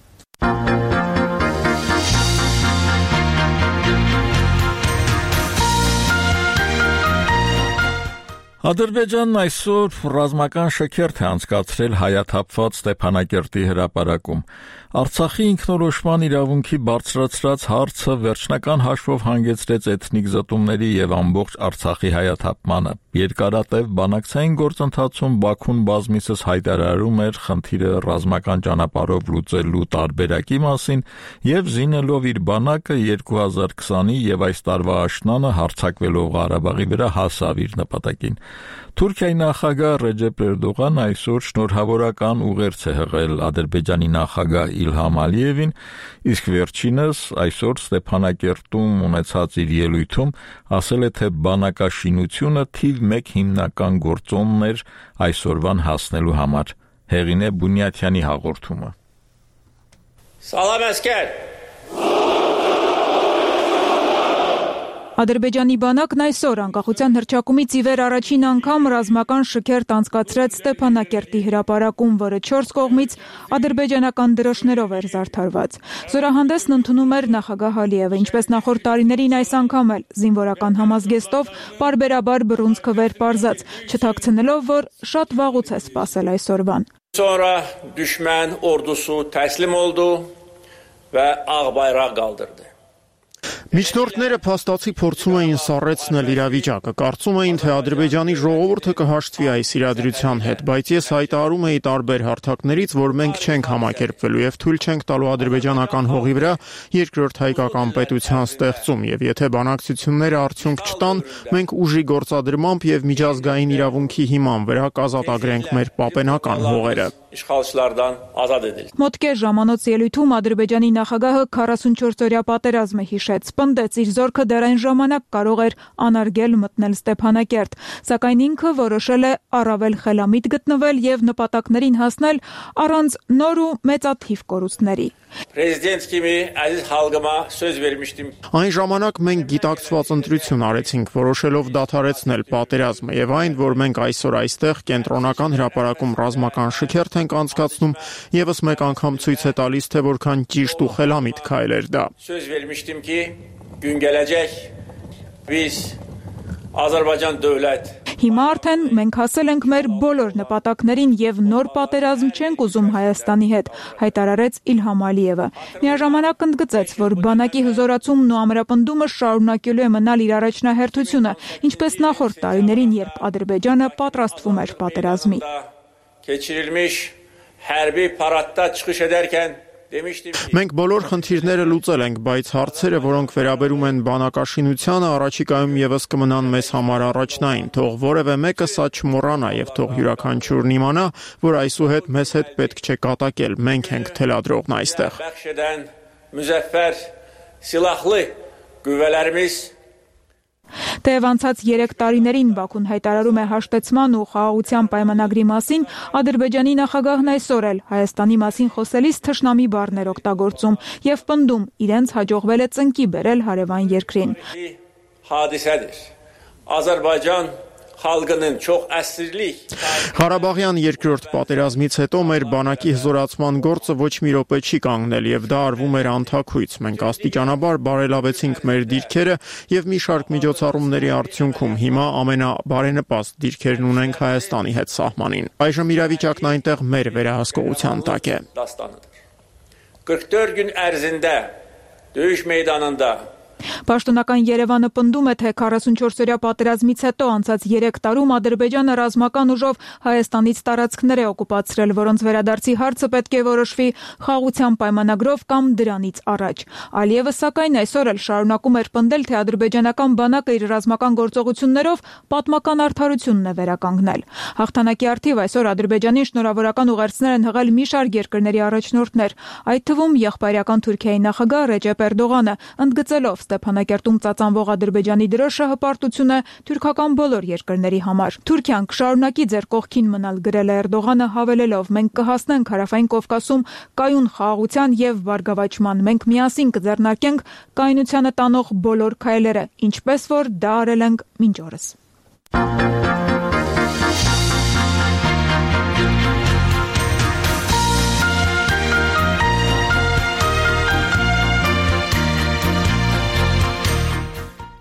Ադրբեջանն այսօր ռազմական շքերթ է անցկացրել հայաթափված Ստեփանակերտի հրապարակում։ Արցախի ինքնորոշման իրավունքի բարձրացրած հարցը վերջնական հաշվով հանգեցրեց էթնիկ զտումների եւ ամբողջ Արցախի հայաթափմանը։ Երկարատև բանակցային գործընթացում Բաքուն բազմիցս հայտարարում էր խնդիրը ռազմական ճանապարհով լուծելու տարբերակի մասին եւ զինելով իր բանակը երկու հազար քսանի եւ այս տարվա աշնանը հարձակվելով Ղարաբաղի վրա հասավ իր նպատակին։ Թուրքիայի նախագահ Ռեջեփ Էրդողանը այսօր շնորհավորական ուղերձ է հղել Ադրբեջանի նախագահ Իլհամ Ալիևին, իսկ վերջինս այսօր Ստեփանակերտում ունեցած իր ելույթում ասել է, թե բանակաշինությունը թիվ մեկ հիմնական գործոնն էր այսօրվան հասնելու համար։ Հեղինե Բունյաթյանի հաղորդումը։ Սալամ ասկեր։ Ադրբեջանի բանակն այսօր անկախության հռչակումից ի վեր առաջին անգամ ռազմական շքերթ անցկացրեց Ստեփանակերտի հրապարակում, որը չորս կողմից ադրբեջանական դրոշներով էր զարդարված։ Զորահանդեսն ընդունում էր նախագահ Ալիևը, ինչպես նախորդ տարիներին այս անգամ էլ զինվորական համազգեստով պարբերաբար բռունցքը վեր պարզած, չթաքցնելով, որ շատ վաղուց է սպասել այսօրվան։ Sonra düşman ordusu teslim oldu ve ağbayrağı kaldırdı. Միջնորդները փաստացի փորձում էին սառեցնել իրավիճակը, կարծում էին, թե Ադրբեջանի ժողովուրդը կհաշտվի այս իրադրության հետ, բայց ես հայտարարում էի տարբեր հարթակներից, որ մենք չենք համակերպվելու եւ թույլ չենք տալու ադրբեջանական հողի վրա երկրորդ հայկական պետության ստեղծում, եւ եթե բանակցությունները արդյունք չտան, մենք ուժի գործադրմամբ եւ միջազգային իրավունքի հիման վրա կազատագրենք մեր պապենական հողերը։ İşğalçılardan azad edildi. Մոտ կես ժամանոց ելույթում Ադրբեջանի նախագահը քառասունչորս-օրյա պատերազմը հիշեց, պնդեց իր զորքը դեռ այն ժամանակ կարող էր անարգել մտնել Ստեփանակերտ, սակայն ինքը որոշել է առավել խելամիտ գտնվել եւ նպատակներին հասնել առանց նոր ու մեծաթիվ կորուստների։ Prezident kimi aziz halkıma söz vermiştim. Այն ժամանակ մենք գիտակցված ընտրություն արեցինք, որոշելով դադարեցնել պատերազմը եւ այն, որ մենք այսօր այստեղ կենտրոնական հրապարակում ռազմական շքերթ ենք անցկացնում, եւս մեկ անգամ ցույց է տալիս, թե որքան ճիշտ ու խելամիտ քայլ էր դա։ Söz vermiştim ki gün gelecek biz Azərbaycan dövlət Հիմա արդեն մենք հասել ենք մեր բոլոր նպատակներին եւ նոր պատերազմ չենք ուզում Հայաստանի հետ, հայտարարեց Իլհամ Ալիևը։ Միաժամանակ ընդգծեց, որ բանակի հզորացումն ու ամրապնդումը շարունակելու է մնալ իր առաջնահերթությունը, ինչպես նախորդ տարիներին, երբ Ադրբեջանը պատրաստվում էր պատերազմի։ Keçirilmiş hərbi paradda çıxış edərkən Մենք բոլոր խնդիրները լուծել ենք, բայց հարցերը, որոնք վերաբերում են բանակաշինությանը, առաջիկայում եւս կմնան մեզ համար առաջնային, թող որևէ մեկը սա չմոռանա եւ թող յուրաքանչյուրն իմանա, որ այսուհետ մեզ հետ պետք չէ կատակել, մենք ենք թելադրողն այստեղ։ Müzəffər silahlı qüvvələrimiz Թեև անցած երեք տարիներին Բաքուն հայտարարում է հաշտեցման ու խաղաղության պայմանագրի մասին, Ադրբեջանի նախագահն այսօր էլ Հայաստանի մասին խոսելիս թշնամի բառներ օգտագործում եւ պնդում իրենց հաջողվել է ծնկի բերել հարևան երկրին։ Hadisədir. Azərbaycan xalqının çox əsrlik Ղարաբաղյան երկրորդ պատերազմից հետո մեր բանակի հզորացման գործը ոչ մի րոպե չի կանգնել եւ դա արվում էր անթաքույց։ Մենք աստիճանաբար բարելավեցինք մեր դիրքերը եւ մի շարք միջոցառումների արդյունքում հիմա ամենաբարենպաստ դիրքերն ունենք Հայաստանի հետ սահմանին։ Այժմ իրավիճակն այնտեղ մեր վերահսկողության տակ է։ qırx dörd gün ərzində döyüş meydanında Պաշտոնական Երևանը պնդում է, թե քառասունչորս-օրյա պատերազմից հետո անցած երեք տարում Ադրբեջանը ռազմական ուժով Հայաստանից տարածքներ է օկուպացրել, որոնց վերադարձի հարցը պետք է որոշվի խաղաղության պայմանագրով կամ դրանից առաջ։ Ալիևը սակայն այսօր էլ շարունակում էր պնդել, թե ադրբեջանական բանակը իր ռազմական գործողություններով պատմական արդարությունն է վերականգնել։ Հաղթանակի առթիվ այսօր Ադրբեջանին շնորհավորական ուղերձներ են հղել մի շարք երկրների առաջնորդներ, այդ թվում եղբայրական Թուրքիայի նախագահ Ռեջեփ Էրդողանը, ընդգծելով Ստեփանակերտում ծածանվող Ադրբեջանի դրոշը հպարտություն է թուրքական բոլոր երկրների համար։ Թուրքիան կշարունակի ձեր կողքին մնալ, գրել է Էրդողանը, հավելելով. մենք կհասնենք Հարավային Կովկասում կայուն խաղաղության եւ բարգավաճման, մենք միասին կձեռնարկենք կայունությանը տանող բոլոր քայլերը, ինչպես որ դա արել ենք մինչ օրս։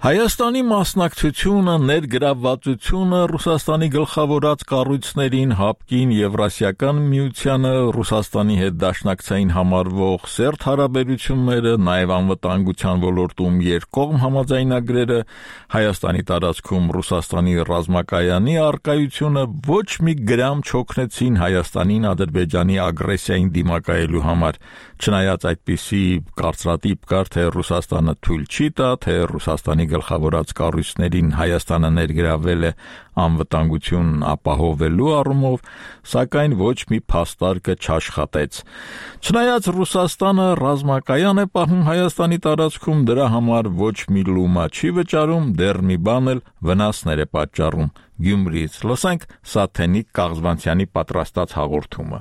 Հայաստանի մասնակցությունը, ներգրավվածությունը Ռուսաստանի գլխավորած կառույցներին, ՀԱՊԿ-ին, Եվրասիական միությանը, Ռուսաստանի հետ դաշնակցային համարվող սերտ հարաբերությունները, նաև անվտանգության ոլորտում երկկողմ համաձայնագրերը, Հայաստանի տարածքում Ռուսաստանի ռազմակայանի առկայությունը ոչ մի գրամ չօգնեցին Հայաստանին Ադրբեջանի ագրեսիային դիմակայելու համար, չնայած այդպիսի կարծրատիպ կար, թե Ռուսաստանը թույլ չի տա, թե Ռուսաստանի գլխավորած կառույցներին Հայաստանը ներգրավել է անվտանգություն ապահովելու առումով, սակայն ոչ մի փաստարկը չաշխատեց։ Չնայած Ռուսաստանը ռազմակայան է պահում Հայաստանի տարածքում, դրա համար ոչ մի լումա չի վճարում, դեռ մի բան էլ վնասներ է պատճառում։ Գյումրիից լսենք Սաթենիկ Կաղզվանցյանի պատրաստած հաղորդումը։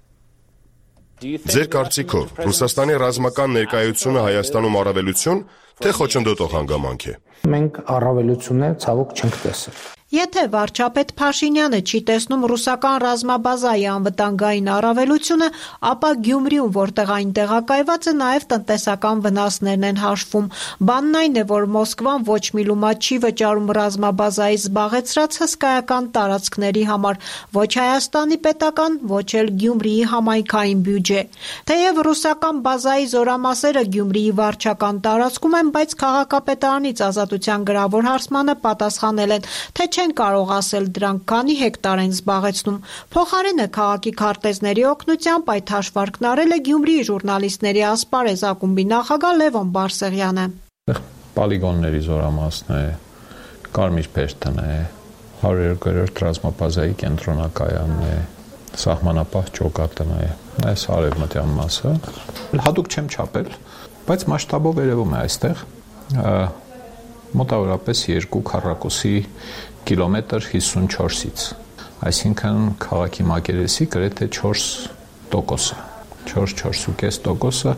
Ձեր կարծիքով Ռուսաստանի ռազմական ներկայությունը Հայաստանում առավելություն, թե խոչընդոտող հանգամանք է։ Մենք առավելություններ ցավոք չենք տեսել։ Եթե վարչապետ Փաշինյանը չի տեսնում ռուսական ռազմաբազայի անվտանգային առավելությունը, ապա Գյումրիում, որտեղ այն տեղակայված է, նաև տնտեսական վնասներն են հաշվում։ Բանն այն է, որ Մոսկվան ոչ մի լումա չի վճարում ռազմաբազայի զբաղեցրած հսկայական տարածքների համար, ոչ Հայաստանի պետական, ոչ էլ Գյումրիի համայնքային բյուջե։ Թեև ռուսական բազայի զորամասերը Գյումրիի վարչական տարածքում են, բայց քաղաքապետարանից Ազատության գրավոր հարցմանը պատասխանել են, թե չեն կարող ասել դրանք քանի հեկտար են զբաղեցնում։ Փոխարենը քաղաքի քարտեզների օգնությամբ այդ հաշվարկն արել է Գյումրիի ժուրնալիստների ասպարեզ ակումբի նախագահ Լևոն Բարսեղյանը։ Պոլիգոնների զորամասն է, Կարմիր Փեշտն է, հարյուր երկրորդ ռազմաբազայի կենտրոնակայանն է, սահմանապահ ճոկատն է, այս արևմտյան մասը։ Հատուկ չեմ չափել, բայց մասշտաբով երևում է այստեղ մոտավորապես երկու քառակուսի կիլոմետր հիսունչորսից, այսինքն քաղաքի մակերեսի գրեթե չորս տոկոսը, չորս-չորս ու կես տոկոսը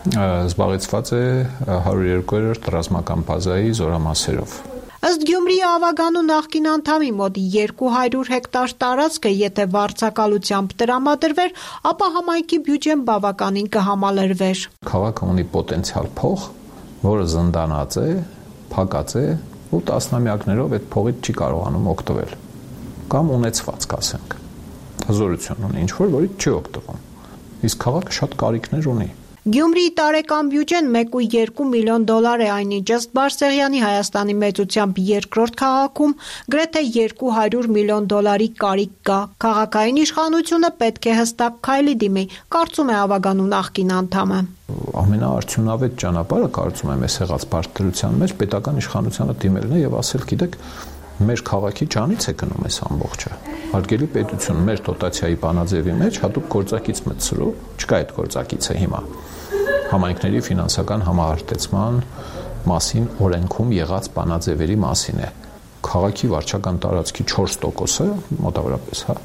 զբաղեցված է հարյուր երկրորդ ռազմական բազայի զորամասերով։ Ըստ Գյումրիի Ավագանու նախկին անդամի մոտ երկու հարյուր հեկտար տարածքը, եթե վարձակալությամբ տրամադրվեր, ապա համայնքի բյուջեն բավականին կհամալրվեր։ Քաղաքը ունի պոտենցիալ փող, որը զնդանած է, փակած է ու տասնամյակներով այդ փողից չի կարողանում օգտվել կամ ունեցված, ասենք, հզորություն ունի ինչ-որ, որից չի օգտվում։ Իսկ քաղաքը շատ կարիքներ ունի։ Գյումրիի տարեկան բյուջեն մեկ ու երկու միլիոն դոլար է, այնինչ ըստ Բարսեղյանի Հայաստանի մեծությամբ երկրորդ քաղաքում գրեթե երկու հարյուր միլիոն դոլարի կարիք կա։ Քաղաքային իշխանությունը պետք է հստակ քայլի դիմի, կարծում է Ավագանու նախկին անդամը։ Ամենաարդյունավետ ճանապարհը, կարծում եմ, այս եղած բարդության մեջ պետական իշխանությանը դիմելն է եւ ասել, գիտեք, մեր քաղաքի ջանից է գնում այս ամբողջը։ Հարգելի պետություն, մեր դոտացիայի բանաձևի մեջ հատուկ գործակից մտցրու, չկա այդ գործակիցը հիմա։ Համայնքների ֆինանսական համահարտեցման մասին օրենքում եղած բանաձևերի մասին է։ Քաղաքի վարչական տարածքի չորս տոկոսը մոտավորապես, հա,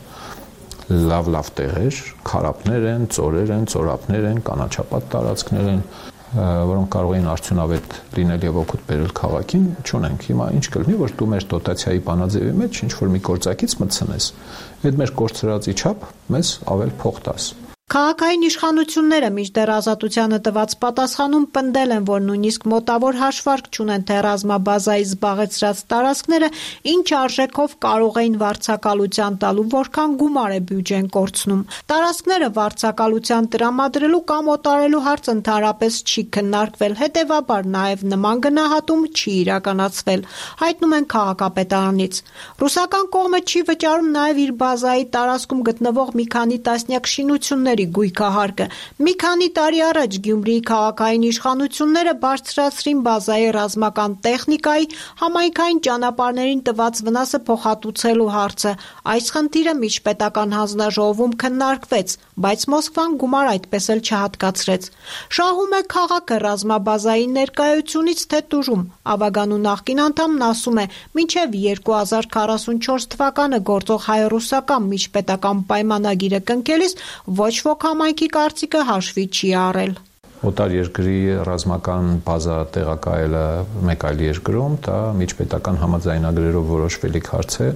լավ-լավ տեղեր, քարապներ են, ծորեր են, ծորապներ են, կանաչապատ տարածքներ են, որոնք կարող էին արդյունավետ լինել եւ օգուտ բերել քաղաքին, չունենք։ Հիմա ինչ կլինի, որ դու մեր դոտացիայի բանաձևի մեջ ինչ որ մի գործակից մտցնես, այդ մեր կորցրածի չափ մեզ ավել փող տաս։ Քաղաքային իշխանությունները մինչդեռ Ազատությանը տված պատասխանում պնդել են, որ նույնիսկ մոտավոր հաշվարկ չունեն, թե ռազմաբազայի զբաղեցրած տարածքները ինչ արժեքով կարող էին վարձակալության տալու, որքան գումար է բյուջեն կորցնում։ Տարածքները վարձակալության տրամադրելու կամ օտարելու հարց ընդհանրապես չի քննարկվել, հետևաբար նաև նման գնահատում չի իրականացվել, հայտնում են քաղաքապետարանից։ Ռուսական կողմը չի վճարում նաև իր բազայի տարածքում գտնվող մի քանի տասնյակ շինությունների գույքահարկը։ Մի քանի տարի առաջ Գյումրիի քաղաքային իշխանությունները բարձրացրին բազայի ռազմական տեխնիկայի համայնքային ճանապարհներին տված վնասը փոխհատուցելու հարցը։ Այս խնդիրը միջպետական հանձնաժողովում քննարկվեց, բայց Մոսկվան գումար այդպես էլ չհատկացրեց։ Շահում է քաղաքը ռազմաբազայի ներկայությունից թե տուժում։ Ավագանու նախկին անդամն ասում է, մինչև երկու հազար քառասունչորս թվականը գործող հայ-ռուսական միջպետական պայմանագիրը կնքելիս ոչ ոք համայնքի կարծիքը հաշվի չի առել։ Օտար երկրի ռազմական բազա տեղակայելը մեկ այլ երկրում, դա միջպետական համաձայնագրերով որոշվելիք հարց է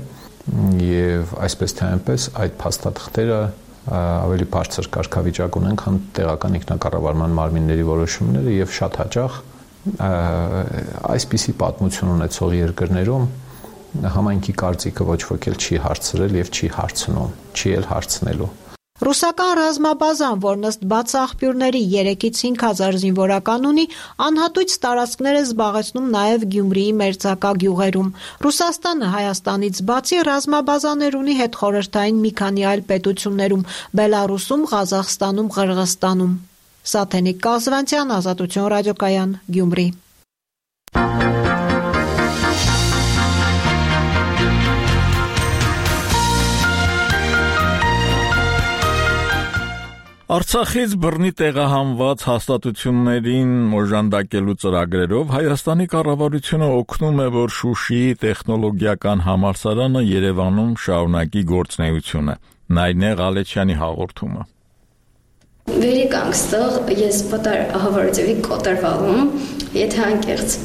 եւ այսպես թե այնպես այդ փաստաթղթերը ավելի բարձր կարգավիճակ ունեն, քան տեղական ինքնակառավարման մարմինների որոշումները եւ շատ հաճախ այսպիսի պատմություն ունեցող երկրներում համայնքի կարծիքը ոչ ոք էլ չի հարցրել եւ չի հարցնում, չի էլ հարցնելու։ Ռուսական ռազմաբազան, որն ըստ բաց աղբյուրների երեքից հինգ հազար զինվորական ունի, անհատույց տարածքներ է զբաղեցնում նաև Գյումրիի մերձակա գյուղերում։ Ռուսաստանը Հայաստանից բացի ռազմաբազաներ ունի հետխորհրդային մի քանի այլ պետություններում՝ Բելարուսում, Ղազախստանում, Ղրղստանում։ Սաթենիկ Կազվանցյան, Ազատություն ռադիոկայան, Գյումրի։ Արցախից բռնի տեղահանված հաստատություններին օժանդակելու ծրագրերով Հայաստանի կառավարությունը օգնում է, որ Շուշիի տեխնոլոգիական համալսարանը Երևանում շարունակի գործունեությունը։ Նայնե Ղալեչյանի հաղորդումը։ Վերիկանք ստեղ ես պատար հավարդեվի կոտրվալում, եթե անկեղծ։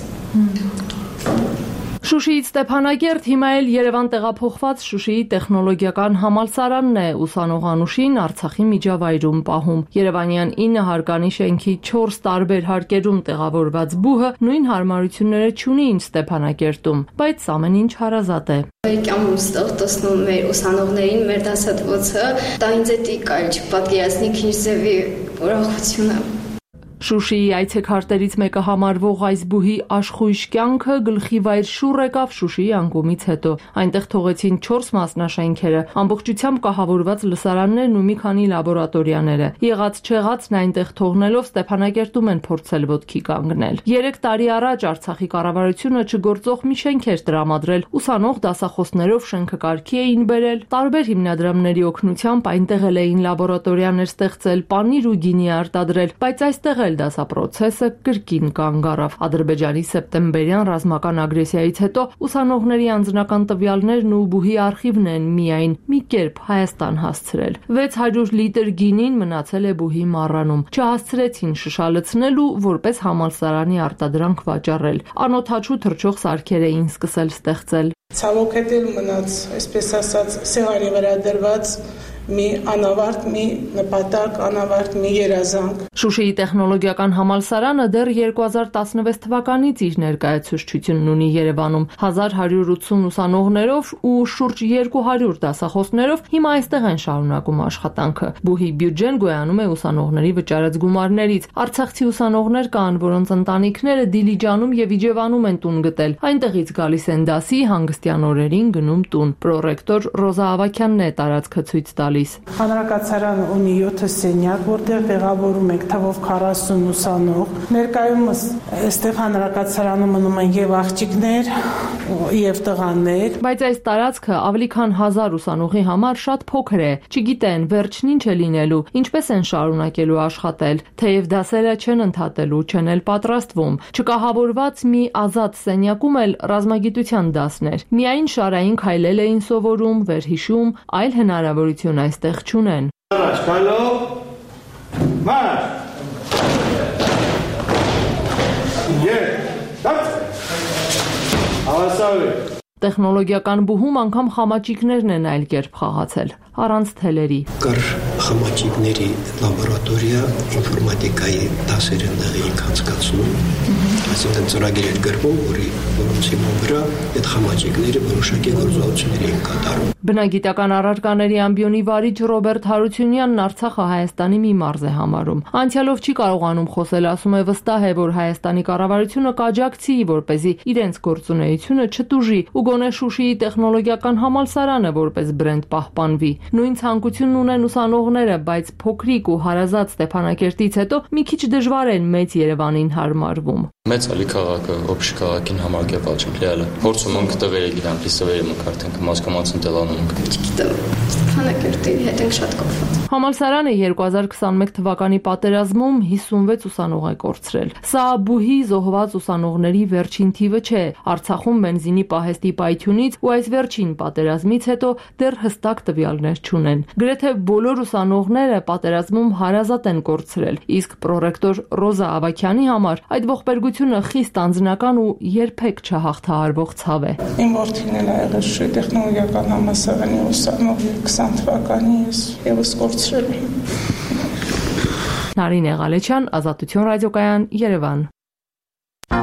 Շուշիից Ստեփանագերտ հիմա էլ Երևան տեղափոխված Շուշիի տեխնոլոգիական համալսարանն է ուսանող Անուշին Արցախի միջավայրում պահում։ Երևանյան ինը հարկանի շենքի չորս տարբեր հարկերում տեղավորված բուհը նույն հարմարությունները չունի ինչ Ստեփանագերտում, բայց ամեն ինչ հարազատ է։ Վերիկյանում ստեղ տեսնում մեր ուսանողներին մեր դասատվոցը, դա ինձ է տիկայ չպատկերացնի քիզեվի ուրախությունը։ Շուշիի այցեքարտերից մեկը համարվող այս բուհի աշխույժ կյանքը գլխի վայր շուռ եկավ Շուշիի անկումից հետո։ Այնտեղ թողեցին չորս մասնաշենքերը, ամբողջությամբ կահավորված լսարաններն ու մի քանի լաբորատորիաները։ Եղած չեղածն այնտեղ թողնելով Ստեփանագերտում են փորձել ոտքի կանգնել։ Երեք տարի առաջ Արցախի կառավարությունը չգործող մի շենք էր տրամադրել, ուսանող դասախոսներով շենքը կարգի էին բերել, տարբեր հիմնադրամների օգնությամբ այնտեղ էլ էին լաբորատորիաներ ստեղծել, պանիր ու գինի արտադրել, բայց այստեղ դասապրոցեսը կրկին կանգ առավ։ Ադրբեջանի սեպտեմբերյան ռազմական ագրեսիայից հետո ուսանողների անձնական տվյալներն ու բուհի արխիվն են միայն մի կերպ Հայաստան հասցրել։ վեց հարյուր լիտր գինին մնացել է բուհի մառանում։ Չհասցրեցին շշալցնել ու որպես համալսարանի արտադրանք վաճառել։ Անօթաչու թռչող սարքեր էին սկսել ստեղծել։ Ցավոք էլ մնաց, այսպես ասած, սեղանի վրա դրված մի անավարտ մի նպատակ, անավարտ մի երազանք։ Շուշիի տեխնոլոգիական համալսարանը դեռ երկու հազար տասնվեց թվականից իր ներկայացուցչությունն ունի Երևանում հազար հարյուր ութսուն ուսանողներով ու շուրջ երկու հարյուր դասախոսներով հիմա այստեղ են շարունակում աշխատանքը։ Բուհի բյուջեն գոյանում է ուսանողների վճարած գումարներից։ Արցախցի ուսանողներ կան, որոնց ընտանիքները Դիլիջանում եւ Իջևանում են տուն գտել։ Այնտեղից գալիս են դասի, հանգստյան օրերին գնում տուն։ Պրոռեկտոր Ռոզա Ավակյանն է տարածքը ցույց տալիս։ Հանրակացարանը ունի յոթ սենյակ, որտեղ տեղավորում ենք թվով քառասուն ուսանող։ Ներկայումս այստեղ հանրակացարանում մնում են եւ աղջիկներ, եւ տղաներ։ Բայց այս տարածքը ավելի քան հազար ուսանողի համար շատ փոքր է։ Չգիտեն վերջն ինչ է լինելու, ինչպես են շարունակելու աշխատել, թեև դասերը չեն ընդհատելու, չեն էլ պատրաստվում։ Չկահավորված մի ազատ սենյակում էլ ռազմագիտության դասներ։ Միայն շարային քայլել էին սովորում, վերհիշում, այլ հնարավորություն այստեղ չունեն։ Առաջ քայլով։ Մարշ։ Եկ։ Հավասարի։ Տեխնոլոգիական բուհում անգամ խամաճիկներն են այլ կերպ խաղացել, առանց թելերի։ Կար խամաճիկների լաբորատորիա, ինֆորմատիկայի դասեր են դեղին անցկացնում, այսինքն ծրագիր էր գրվում, որի որոնց հիման վրա այդ խամաճիկները որոշակի գործողություններ էին կատարում։ Բնագիտական առարկաների ամբիոնի վարիչ Ռոբերտ Հարությունյանն Արցախը Հայաստանի մի մարզ է համարում։ Անցյալով չի կարողանում խոսել, ասում է վստահ է, որ Հայաստանի կառավարությունը կաջակցի, որպեսզի իրենց գործունեությունը չտուժի ու գոնե Շուշիի տեխնոլոգիական համալսարանը որպես բրենդ պահպանվի։ Նույն ցանկությունն ունեն ուսանողները, բայց փոքրիկ ու հարազատ Ստեփանակերտից հետո մի քիչ դժվար են մեծ Երևանին հարմարվում։ Մեծ ալի քաղաքը, օբշ քաղաքին համարգել չենք լիալը։ Փորձում ենք տղերը գիտեմ, լիսավերը մենք արդեն կմասկամացն տելանում ենք։ Գիտեմ, Ստեփանակերտի հետ ենք շատ կապված։ Համալսարանը երկու հազար քսանմեկ թվականի պատերազմում հիսունվեց ուսանող է կորցրել։ Սա բուհի զոհված ուսանողների վերջին թիվը չէ։ Արցախում բենզինի պահեստի պայթյունից ու այս վերջին պատերազմից հետո դեռ հստակ տվյալներ չունեն։ Գրեթե բոլոր ուսանողները պատերազմում հարազատ են կորցրել, իսկ պրոռեկտոր Ռոզա Ավակյանի համար այդ ողբերգությունը խիստ անձնական ու երբեք չհաղթահարվող ցավ է։ Իմ որդին էլ եղել է տեխնոլոգիական համալսարանի ուսանող քսան թվականի ես եւս կորցրել եմ։ Նարինե Ղալեչյան, Ազատություն ռադիոկայան, Երևան։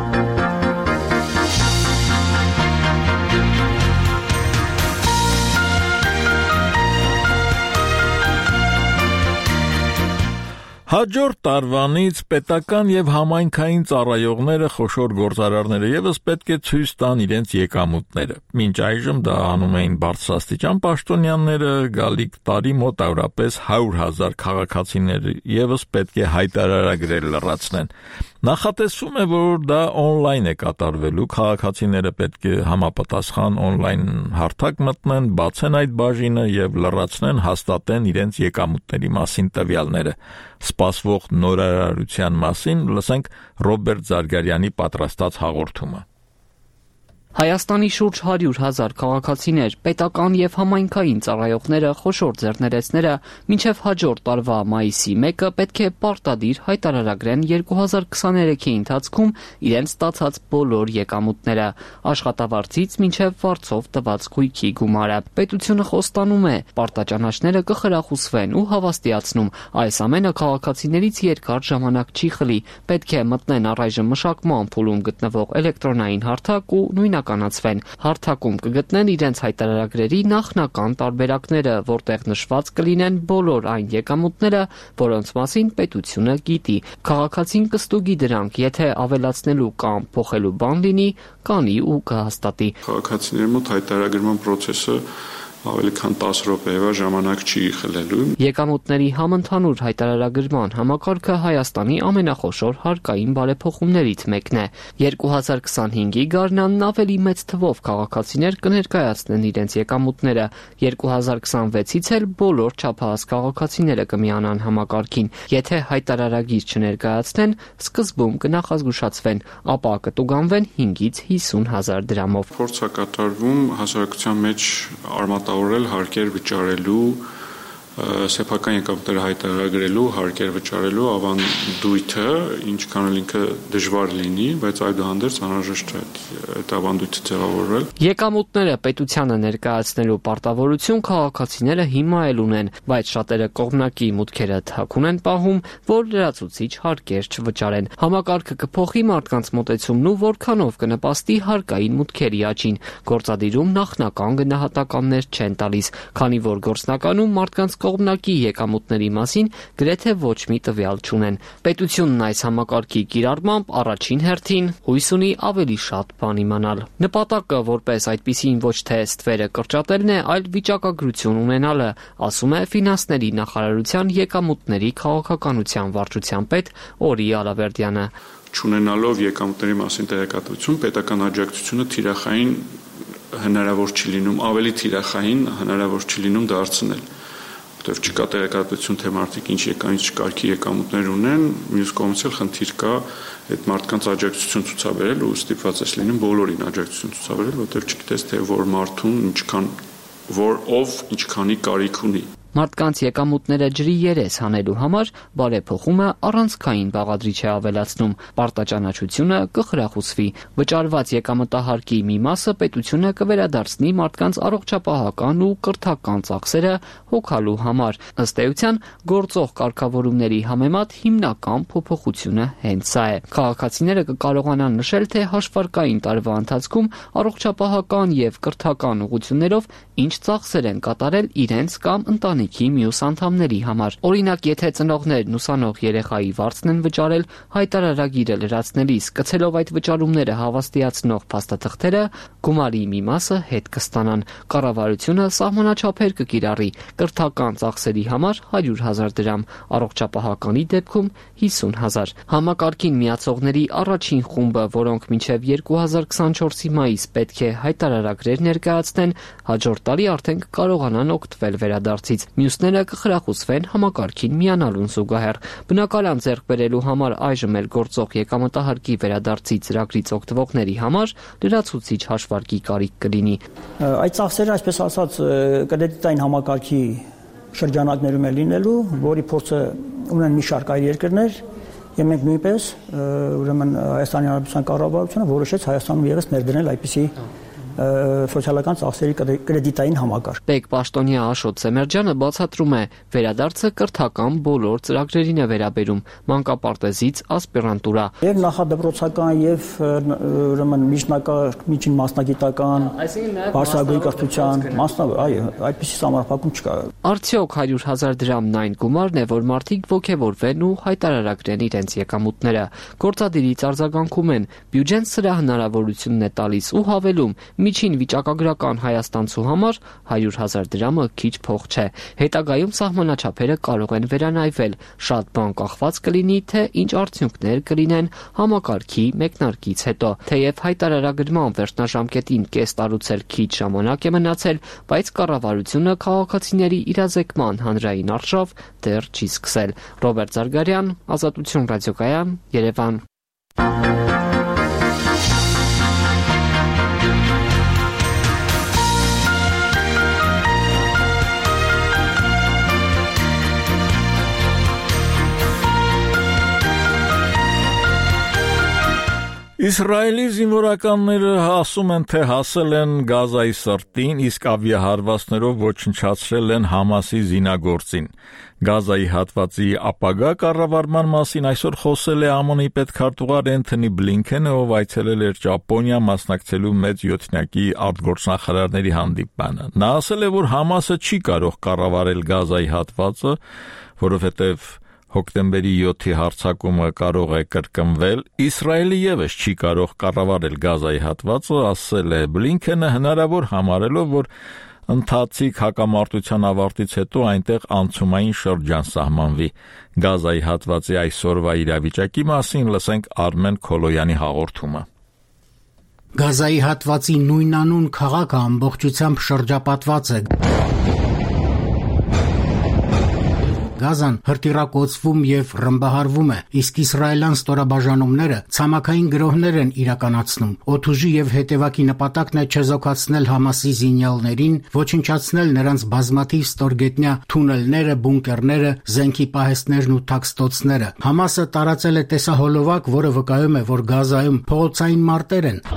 Հաջորդ տարվանից պետական եւ համայնքային ծառայողները, խոշոր գործարարները եւս պետք է ցույց տան իրենց եկամուտները։ Մինչ այժմ դա անում էին բարձրաստիճան պաշտոնյաները, գալիք տարի մոտավորապես հարյուր հազար քաղաքացիներ եւս պետք է հայտարարագրեր լրացնեն։ Նախատեսվում է, որ դա on-line է կատարվելու, քաղաքացիները պետք է համապատասխան on-line հարթակ մտնեն, բացեն այդ բաժինը եւ լրացնեն, հաստատեն իրենց եկամուտների մասին տվյալները։ Սպասվող նորարարության մասին լսենք Ռոբերտ Զարգարյանի պատրաստած հաղորդումը։ Հայաստանի շուրջ հարյուր հազար քաղաքացիներ, պետական եւ համայնքային ծառայողները, խոշոր ձեռներեցները մինչեւ հաջորդ տարվա մայիսի մեկը պետք է պարտադիր հայտարարագրեն երկու հազար քսաներեքի ընթացքում իրենց ստացած բոլոր եկամուտները, աշխատավարձից մինչեւ վարձով տված գույքի գումարը։ Պետությունը խոստանում է, պարտաճանաչները կխրախուսվեն ու հավաստիացնում, այս ամենը քաղաքացիներից երկար ժամանակ չի խլի, պետք է մտնեն առայժմ մշակման փուլում գտնվող էլեկտրոնային հարթակ ու նույն կանացվեն։ Հարթակում կգտնեն իրենց հայտարարագրերի նախնական տարբերակները, որտեղ նշված կլինեն բոլոր այն եկամուտները, որոնց մասին պետությունը գիտի։ Քաղաքացին կստուգի դրանք, եթե ավելացնելու կամ փոխելու բան լինի, կանի ու կհաստատի։ Քաղաքացիների մոտ հայտարարման process-ը ավելի քան տասը րոպեվա ժամանակ չի խլելու։ Եկամուտների համընդհանուր հայտարարագրման համակարգը Հայաստանի ամենախոշոր հարկային բարեփոխումներից մեկն է։ երկու հազար քսանհինգի գարնանն ավելի մեծ թվով քաղաքացիներ կներկայացնեն իրենց եկամուտները, երկու հազար քսանվեցից էլ բոլոր չափահաս քաղաքացիները կմիանան համակարգին։ Եթե հայտարարագիր չներկայացնեն, սկզբում կնախազգուշացվեն, ապա կտուգանվեն հինգից հիսուն հազար դրամով։ Փորձ է կատարվում հասարակության մեջ արմատավորել հարկեր վճարելու, սեփական եկամուտները հայտարարագրելու, հարկեր վճարելու ավանդույթը, ինչքան էլ ինքը դժվար լինի, բայց այդուհանդերձ անհրաժեշտ է այդ ավանդույթը ձևավորել։ Եկամուտները պետությանը ներկայացնելու պարտավորություն քաղաքացիները հիմա էլ ունեն, բայց շատերը կողմնակի մուտքերը թաքուն են պահում, որ լրացուցիչ հարկեր չվճարեն։ Համակարգը կփոխի մարդկանց մոտեցումն ու որքանով կնպաստի հարկային մուտքերի աճին։ Գործադիրում նախնական գնահատականներ չեն տալիս, քանի որ գործնականում մարդկանց կողմնակի եկամուտների մասին գրեթե ոչ մի տվյալ չունեն։ Պետությունն այս համակարգի կիրառմամբ առաջին հերթին հույս ունի ավելի շատ բան իմանալ։ Նպատակը որպես այդպիսին ոչ թե ստվերը կրճատելն է, այլ վիճակագրություն ունենալը, ասում է Ֆինանսների նախարարության եկամուտների քաղաքականության վարչության պետ Օրի Ալավերդյանը։ Չունենալով եկամուտների մասին տեղեկատվություն, պետական աջակցությունը թիրախային հնարավոր չի լինում, ավելի թիրախային հնարավոր չի լինում դարձնել։ Որտեվ չկա տեղեկատվություն, թե մարդիկ ինչ եկան, ինչ կարգի եկամուտներ ունեն, մյուս կողմից էլ խնդիր կա այդ մարդկանց աջակցություն ցուցաբերել ու ստիպված ես լինում բոլորին աջակցություն ցուցաբերել, որտեվ չգիտես թե որ մարդուն ինչքան որ ով ինչքանի կարիք ունի։ Մարդկանց եկամուտները ջրի երես հանելու համար բարեփոխումը առանցքային բաղադրիչ է ավելացնում, պարտաճանաչությունը կխրախուսվի, վճարված եկամտահարկի մի մասը պետությունը կվերադարձնի մարդկանց առողջապահական ու կրթական ծախսերը հոգալու համար։ Ըստ էության, գործող կարգավորումների համեմատ հիմնական փոփոխությունը հենց սա է։ Քաղաքացիները կկարողանան նշել, թե հաշվարկային տարվա ընթացքում առողջապահական եւ կրթական ուղղություններով ինչ ծախսեր են կատարել իրենց կամ ընտանիքի մյուս անդամների համար։ Օրինակ, եթե ծնողներն ուսանող երեխայի վարձն են վճարել, հայտարարագիրը լրացնելիս կցելով այդ վճարումները հավաստիացնող փաստաթղթերը, գումարի մի մասը հետ կստանան։ Կառավարությունը սահմանաչափեր կկիրառի կրթական ծախսերի համար հարյուր հազար դրամ, առողջապահականի դեպքում հիսուն հազար։ Համակարգին միացողների առաջին խումբը, որոնք մինչև երկու հազար քսանչորսի մայիս պետք է հայտարարագրեր ներկայացնեն, հաջորդ տարի արդեն կկարողանան օգտվել վերադարձից։ Մյուսները կխրախուսվեն համակարգին միանալուն զուգահեռ։ Բնակարան ձեռք բերելու համար այժմ էլ գործող եկամտահարկի վերադարձի ծրագրից օգտվողների համար լրացուցիչ հաշվարկի կարիք կլինի։ Այդ ծախսերը, այսպես ասած, կրեդիտային համակարգի շրջանակներում է լինելու, որի փորձը ունեն մի շարք այլ երկրներ, եւ մենք նույնպես ուրեմն Հայաստանի Հանրապետության կառավարությունը որոշեց Հայաստանում եւս ներդնել այդպիսի սոցիալական ծախսերի կրեդիտային համակարգ։ Պետ պաշտոնյա Աշոտ Սեմերջյանը բացատրում է, վերադարձը կրթական բոլոր ծրագրերին է վերաբերում, մանկապարտեզից ասպիրանտուրա։ Եվ նախադպրոցական եւ ուրեմն միջնակարգ, միջին մասնագիտական, բարձրագույն կրթության, մասնավոր, այո, այդպիսի համարփակում չկա։ Արդյոք հարյուր հազար դրամն այն գումարն է, որ մարդիկ ոգևորվեն ու հայտարարագրեն իրենց եկամուտները։ Գործադիրից արձագանքում են, բյուջեն սրա հնարավորությունն է տալիս ու հավելում, միջին վիճակագրական հայաստանցու համար հարյուր հազար դրամը քիչ փող չէ։ Հետագայում սահմանաչափերը կարող են վերանայվել, շատ բան կախված կլինի, թե ինչ արդյունքներ կլինեն համակարգի մեկնարկից հետո։ Թեև հայտարարագրման վերջնաժամկետին կես տարուց էլ քիչ ժամանակ է մնացել, բայց կառավարությունը քաղաքացիների իրազեկման հանրային արշավ դեռ չի սկսել։ Ռոբերտ Զարգարյան, Ազատություն ռադիոկայան, Երևան։ Իսրայելի զինվորականները ասում են, թե հասել են Գազայի սրտին, իսկ ավիահարվածներով ոչնչացրել են Համասի զինագործին։ Գազայի հատվածի ապագա կառավարման մասին այսօր խոսել է ԱՄՆ-ի պետքարտուղար Էնթոնի Բլինքենը, ով այցելել էր Ճապոնիա մասնակցելու մեծ յոթնյակի արտգործնախարարների հանդիպմանը։ Նա ասել է, որ Համասը չի կարող կառավարել Գազայի հատվածը, որովհետև հոկտեմբերի յոթի հարձակումը կարող է կրկնվել, Իսրայելը ևս չի կարող կառավարել Գազայի հատվածը, ասել է Բլինքենը, հնարավոր համարելով, որ ընթացիկ հակամարտության ավարտից հետո այնտեղ անցումային շրջան սահմանվի։ Գազայի հատվածի այսօրվա իրավիճակի մասին լսենք Արմեն Քոլոյանի հաղորդումը։ Գազայի հատվածի նույնանուն քաղաքը ամբողջությամբ շրջապատված է։ Գազան հրտիրակոծվում եւ ռմբահարվում է, իսկ իսրայելյան ստորաբաժանումները ցամաքային գրոհներ են իրականացնում։ Օդուժի եւ հետեւակի նպատակն է չեզոքացնել Համասի զինյալներին, ոչնչացնել նրանց բազմաթիվ ստորգետնյա թունելները, բունկերները, զենքի պահեստներն ու թաքստոցները։ Համասը տարածել է տեսահոլովակ, որը վկայում է, որ Գազայում փողոցային մարտեր են։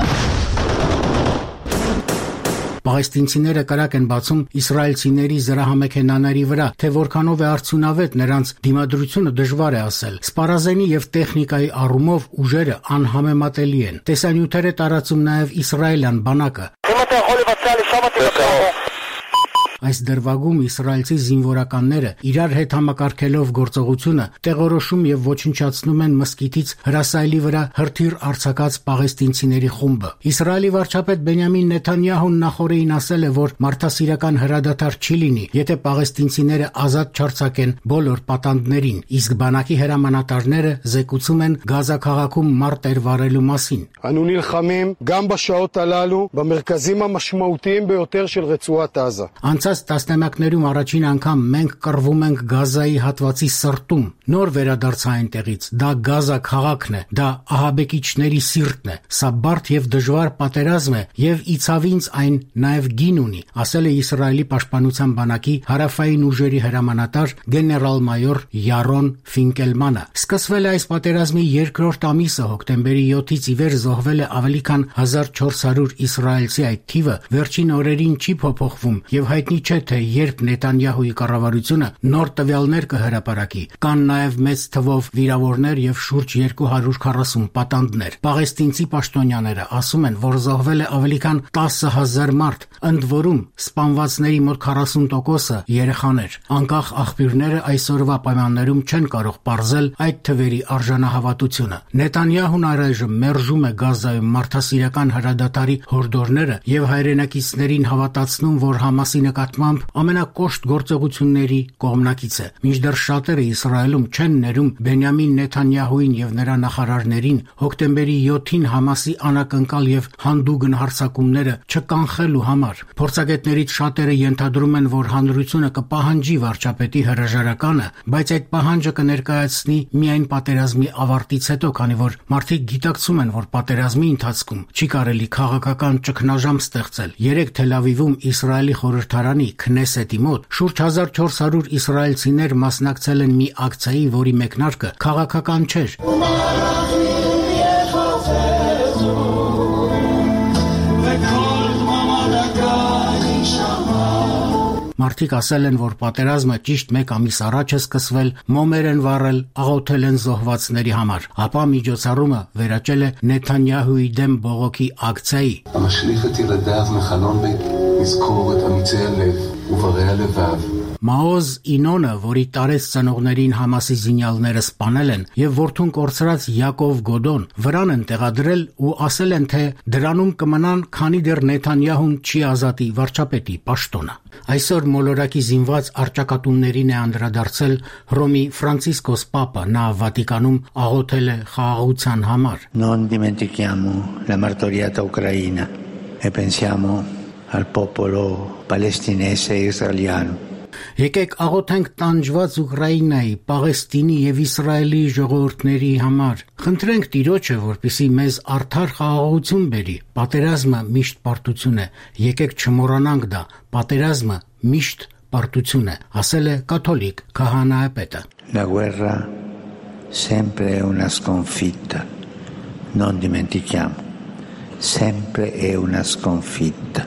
Պաղեստինցիները կրակ են բացում իսրայելցիների զրահամեքենաների վրա, թե որքանով է արդյունավետ նրանց դիմադրությունը դժվար է ասել։ Սպառազենի եւ տեխնիկայի առումով ուժերը անհամեմատելի են։ Տեսանյութեր է տարածում նաեւ իսրայելյան բանակը։ Այս դրվագում իսրայելցի զինվորականները իրար հետ համակարգելով գործողությունը տեղորոշում եւ ոչնչացնում են մսկիթից հրասայլի վրա հրթիռ արձակած պաղեստինցիների խումբը։ Իսրայելի վարչապետ Բենյամին Նեթանյահուն նախորդին ասել է, որ մարդասիրական հրադադար չի լինի, եթե պաղեստինցիները ազատ չարձակեն բոլոր պատանդներին, իսկ բանակի հրամանատարները զեկուցում են Գազա քաղաքում մարտեր վարելու մասին։ אנו נלחמים גם בשעות הללו במרכזים המשמעותיים ביותר של רצועת עזה. Տասնամյակներում առաջին անգամ մենք կռվում ենք Գազայի հատվածի սրտում։ Նոր վերադարձ այնտեղից, դա Գազա քաղաքն է, դա ահաբեկիչների սիրտն է։ Սա բարդ եւ դժվար պատերազմ է եւ իցավինց այն նաեւ գին ունի, ասել է Իսրայելի պաշտպանության բանակի հարավային ուժերի հրամանատար գեներալ-մայոր Յարոն Ֆինկելմանը։ Սկսվել է այս պատերազմի երկրորդ ամիսը, հոկտեմբերի յոթից ի վեր զոհվել է ավելի քան հազար չորս հարյուր իսրայելցի, այդ թիվը վերջին օրերին չի փոփոխվում եւ հայտնի չէ, թե երբ Նեթանյահուի կառավարությունը նոր տվյալներ կհրապարակի։ Կան նաև մեծ թվով վիրավորներ եւ շուրջ երկու հարյուր քառասուն պատանդներ։ Պաղեստինցի պաշտոնյաները ասում են, որ զոհվել է ավելի քան տասը հազար մարդ, ընդ որում սպանվածների մոտ քառասուն տոկոսը երեխաներ։ Անկախ աղբյուրները այսօրվա պայմաններում չեն կարող պարզել այդ թվերի արժանահավատությունը։ Նեթանյահուն առայժմ մերժում է Գազայում մարդասիրական հրադադարի հորդորները եւ հայրենակիցներին հավատացնում, որ Համասի նկատմամբ ամենակոշտ գործողությունների կողմնակից է։ Մինչդեռ շատերը Իսրայելում չեն ներում Բենյամին Նեթանյահուին եւ նրա նախարարներին հոկտեմբերի յոթին Համասի անակնկալ եւ հանդուգն հարձակումները չկանխելու համար։ Փորձագետներից շատերը ենթադրում են, որ հանրությունը կպահանջի վարչապետի հրաժարականը, բայց այդ պահանջը կներկայացնի միայն պատերազմի ավարտից հետո, քանի որ մարդիկ գիտակցում են, որ պատերազմի ընթացքում չի կարելի քաղաքական ճգնաժամ ստեղծել։ Երեք Թել Ավիվում Իսրայելի խորհրդարանի Քնեսետի մոտ շուրջ հազար չորս հարյուր իսրայելցիներ մասնակցել են մի ակցիայի, որի մեկնարկը քաղաքական չէր։ Մարդիկ ասել են, որ պատերազմը ճիշտ մեկ ամիս առաջ է սկսվել, մոմեր են վառել, աղոթել են զոհվածների համար, ապա միջոցառումը վերաճել է Նեթանյահուի դեմ բողոքի ակցիայի։ המשליך את ילדיו מחלון בית נזכור את אמיצי הלב וברי הלבב Մաոզ Ինոնը, որի տարեց ծնողներին Համասի զինյալները սպանել են եւ որդուն կորցրած Յակով Գոդոն վրան են տեղադրել ու ասել են, թե դրանում կմնան, քանի դեռ Նեթանյահուն չի ազատի վարչապետի պաշտոնը։ Այսօր մոլորակի զինված արճակատուններին է անդրադարձել Հռոմի Ֆրանցիսկոս Պապը, նա Վատիկանում աղոթել է խաղաղության համար։ Non dimentichiamo la martoriata Ucraina e pensiamo al popolo palestinese e israeliano. Եկեք աղոթենք տանջված Ուկրաինայի, Պաղեստինի եւ Իսրայելի ժողովուրդների համար։ Խնդրենք Տիրոջը, որպեսզի մեզ արդար խաղաղություն բերի։ Պատերազմը միշտ պարտություն է։ Եկեք չմոռանանք դա։ Պատերազմը միշտ պարտություն է, ասել է կաթոլիկ քահանայապետը։ La guerra sempre è una sconfitta. Non dimentichiamo. Sempre è una sconfitta.